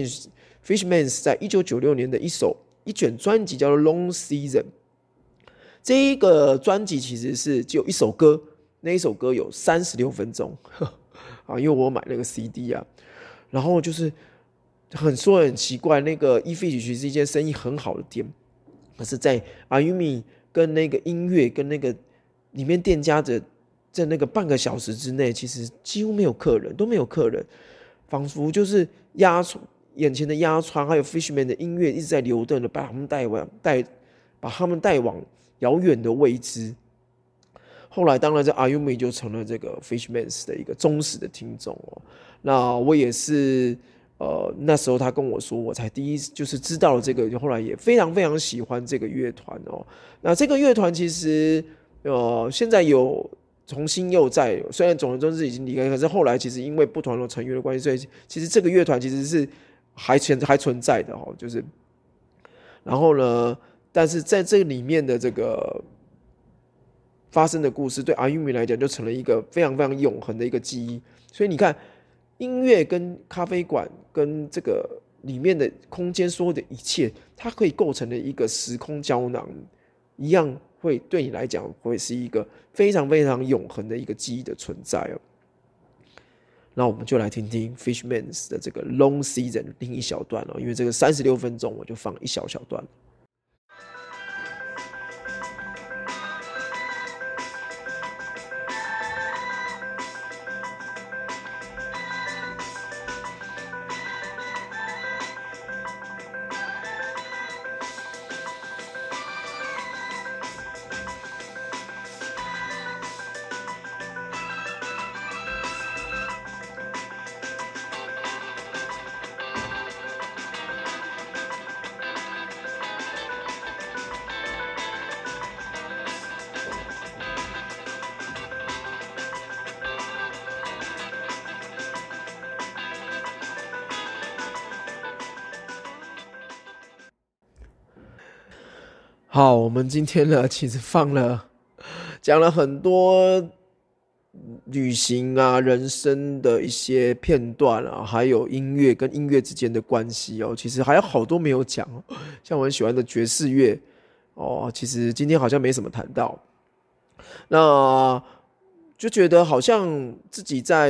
Speaker 1: Fishmans 在1996年的一卷专辑叫做 Long Season。这一个专辑其实是只有一首歌，那一首歌有36分钟啊，因为我买那个 CD 啊，然后就是很奇怪，那个 E-Fish 其实是一间生意很好的店，可是在阿优米跟那个音乐跟那个里面店家在那个半个小时之内，其实几乎没有客人，都没有客人，仿佛就是眼前的压川还有 Fishman 的音乐一直在流动的把他们带往遥远的未知。后来当然这 Ayumi 就成了这个 Fishmans 的一个忠实的听众哦。那我也是那时候他跟我说，我才第一就是知道了这个，后来也非常非常喜欢这个乐团哦。那这个乐团其实现在有重新又在，虽然佐藤真治已经离开，可是后来其实因为不同的成员的关系，所以其实这个乐团其实是还存在的哦。就是然后呢，但是在这里面的这个发生的故事，对阿玉米来讲就成了一个非常非常永恒的一个记忆。所以你看，音乐跟咖啡馆跟这个里面的空间所有的一切，它可以构成的一个时空胶囊，一样会对你来讲会是一个非常非常永恒的一个记忆的存在哦。那我们就来听听 Fishmans 的这个 Long Season 另一小段哦，因为这个36分钟我就放一小段。好，我们今天呢，其实讲了很多旅行啊、人生的一些片段啊，还有音乐跟音乐之间的关系哦。其实还有好多没有讲哦，像我很喜欢的爵士乐哦，其实今天好像没什么谈到。那就觉得好像自己在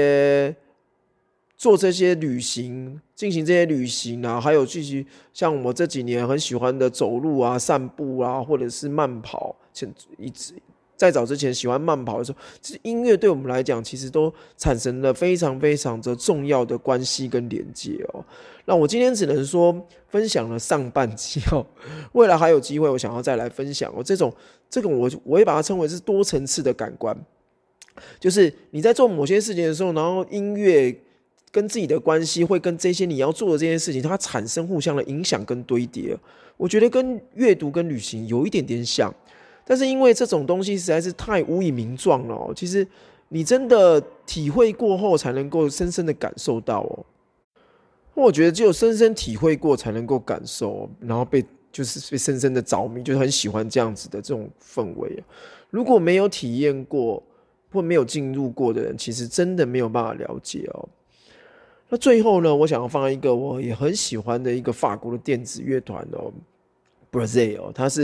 Speaker 1: 做这些旅行，进行这些旅行啊，还有继续像我这几年很喜欢的走路啊、散步啊，或者是慢跑。在早之前喜欢慢跑的时候，其实音乐对我们来讲，其实都产生了非常非常的重要的关系跟连接哦。那我今天只能说分享了上半集哦，未来还有机会，我想要再来分享哦。这种我会把它称为是多层次的感官，就是你在做某些事情的时候，然后音乐跟自己的关系会跟这些你要做的这件事情，它产生互相的影响跟堆叠。我觉得跟阅读跟旅行有一点点像，但是因为这种东西实在是太无以名状了哦，其实你真的体会过后才能够深深的感受到哦。我觉得只有深深体会过才能够感受，然后被深深的着迷，就是很喜欢这样子的这种氛围。如果没有体验过或没有进入过的人，其实真的没有办法了解哦。那最后呢，我想要放一个我也很喜欢的一个法国的电子乐团哦 ，Brazil 哦，它是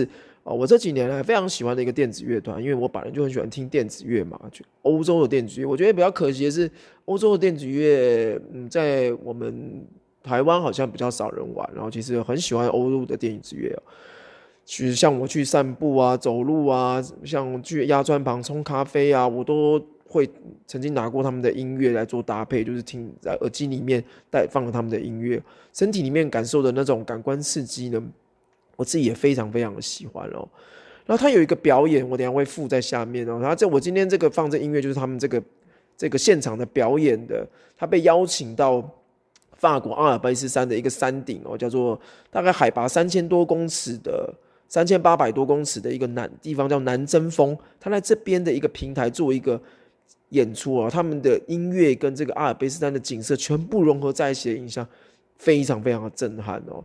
Speaker 1: 我这几年来非常喜欢的一个电子乐团，因为我本来就很喜欢听电子乐嘛，就欧洲的电子乐。我觉得比较可惜的是，欧洲的电子乐，在我们台湾好像比较少人玩，然后其实很喜欢欧陆的电子乐其实像我去散步啊、走路啊，像去鸭川旁冲咖啡啊，我都会曾经拿过他们的音乐来做搭配，就是听在耳机里面放了他们的音乐，身体里面感受的那种感官刺激呢，我自己也非常非常的喜欢哦。然后他有一个表演，我等一下会附在下面哦。然后我今天这个放这音乐就是他们这个现场的表演的，他被邀请到法国阿尔卑斯山的一个山顶哦，叫做大概海拔3000多公尺的。3800多公尺的一个地方叫南针峰，他在这边的一个平台做一个演出哦，他们的音乐跟这个阿尔卑斯山的景色全部融合在一起的影像，非常非常的震撼哦。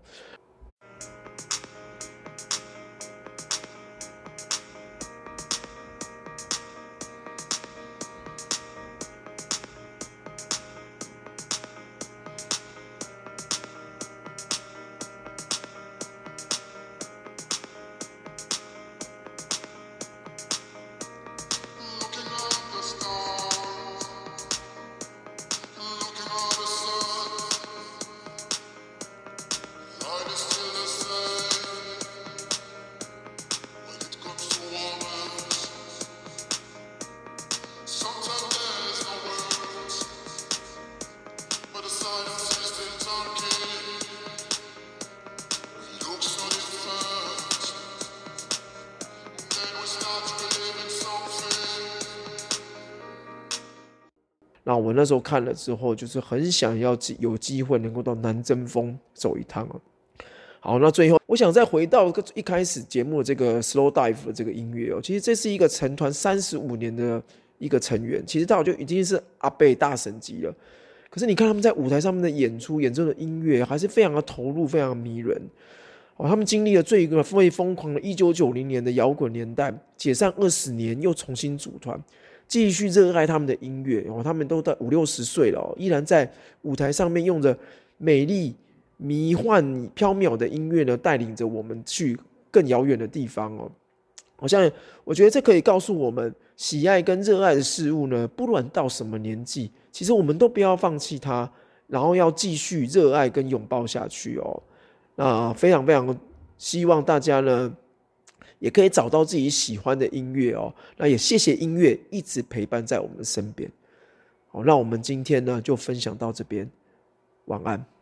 Speaker 1: 那我那时候看了之后，就是很想要有机会能够到南针峰走一趟哦。好，那最后我想再回到一开始节目的这个 Slow Dive 的这个音乐哦，其实这是一个成团35年的一个成员，其实他就已经是阿贝大神级了。可是你看他们在舞台上面的演奏的音乐，还是非常的投入，非常的迷人。他们经历了最疯狂的1990年的摇滚年代，解散20年又重新组团。继续热爱他们的音乐，他们都在50、60岁了，依然在舞台上面用着美丽、迷幻、缥缈的音乐呢，带领着我们去更遥远的地方哦。好像我觉得这可以告诉我们，喜爱跟热爱的事物呢，不论到什么年纪，其实我们都不要放弃它，然后要继续热爱跟拥抱下去哦。那非常非常希望大家呢，也可以找到自己喜欢的音乐哦。那也谢谢音乐一直陪伴在我们身边。好，那我们今天呢就分享到这边，晚安。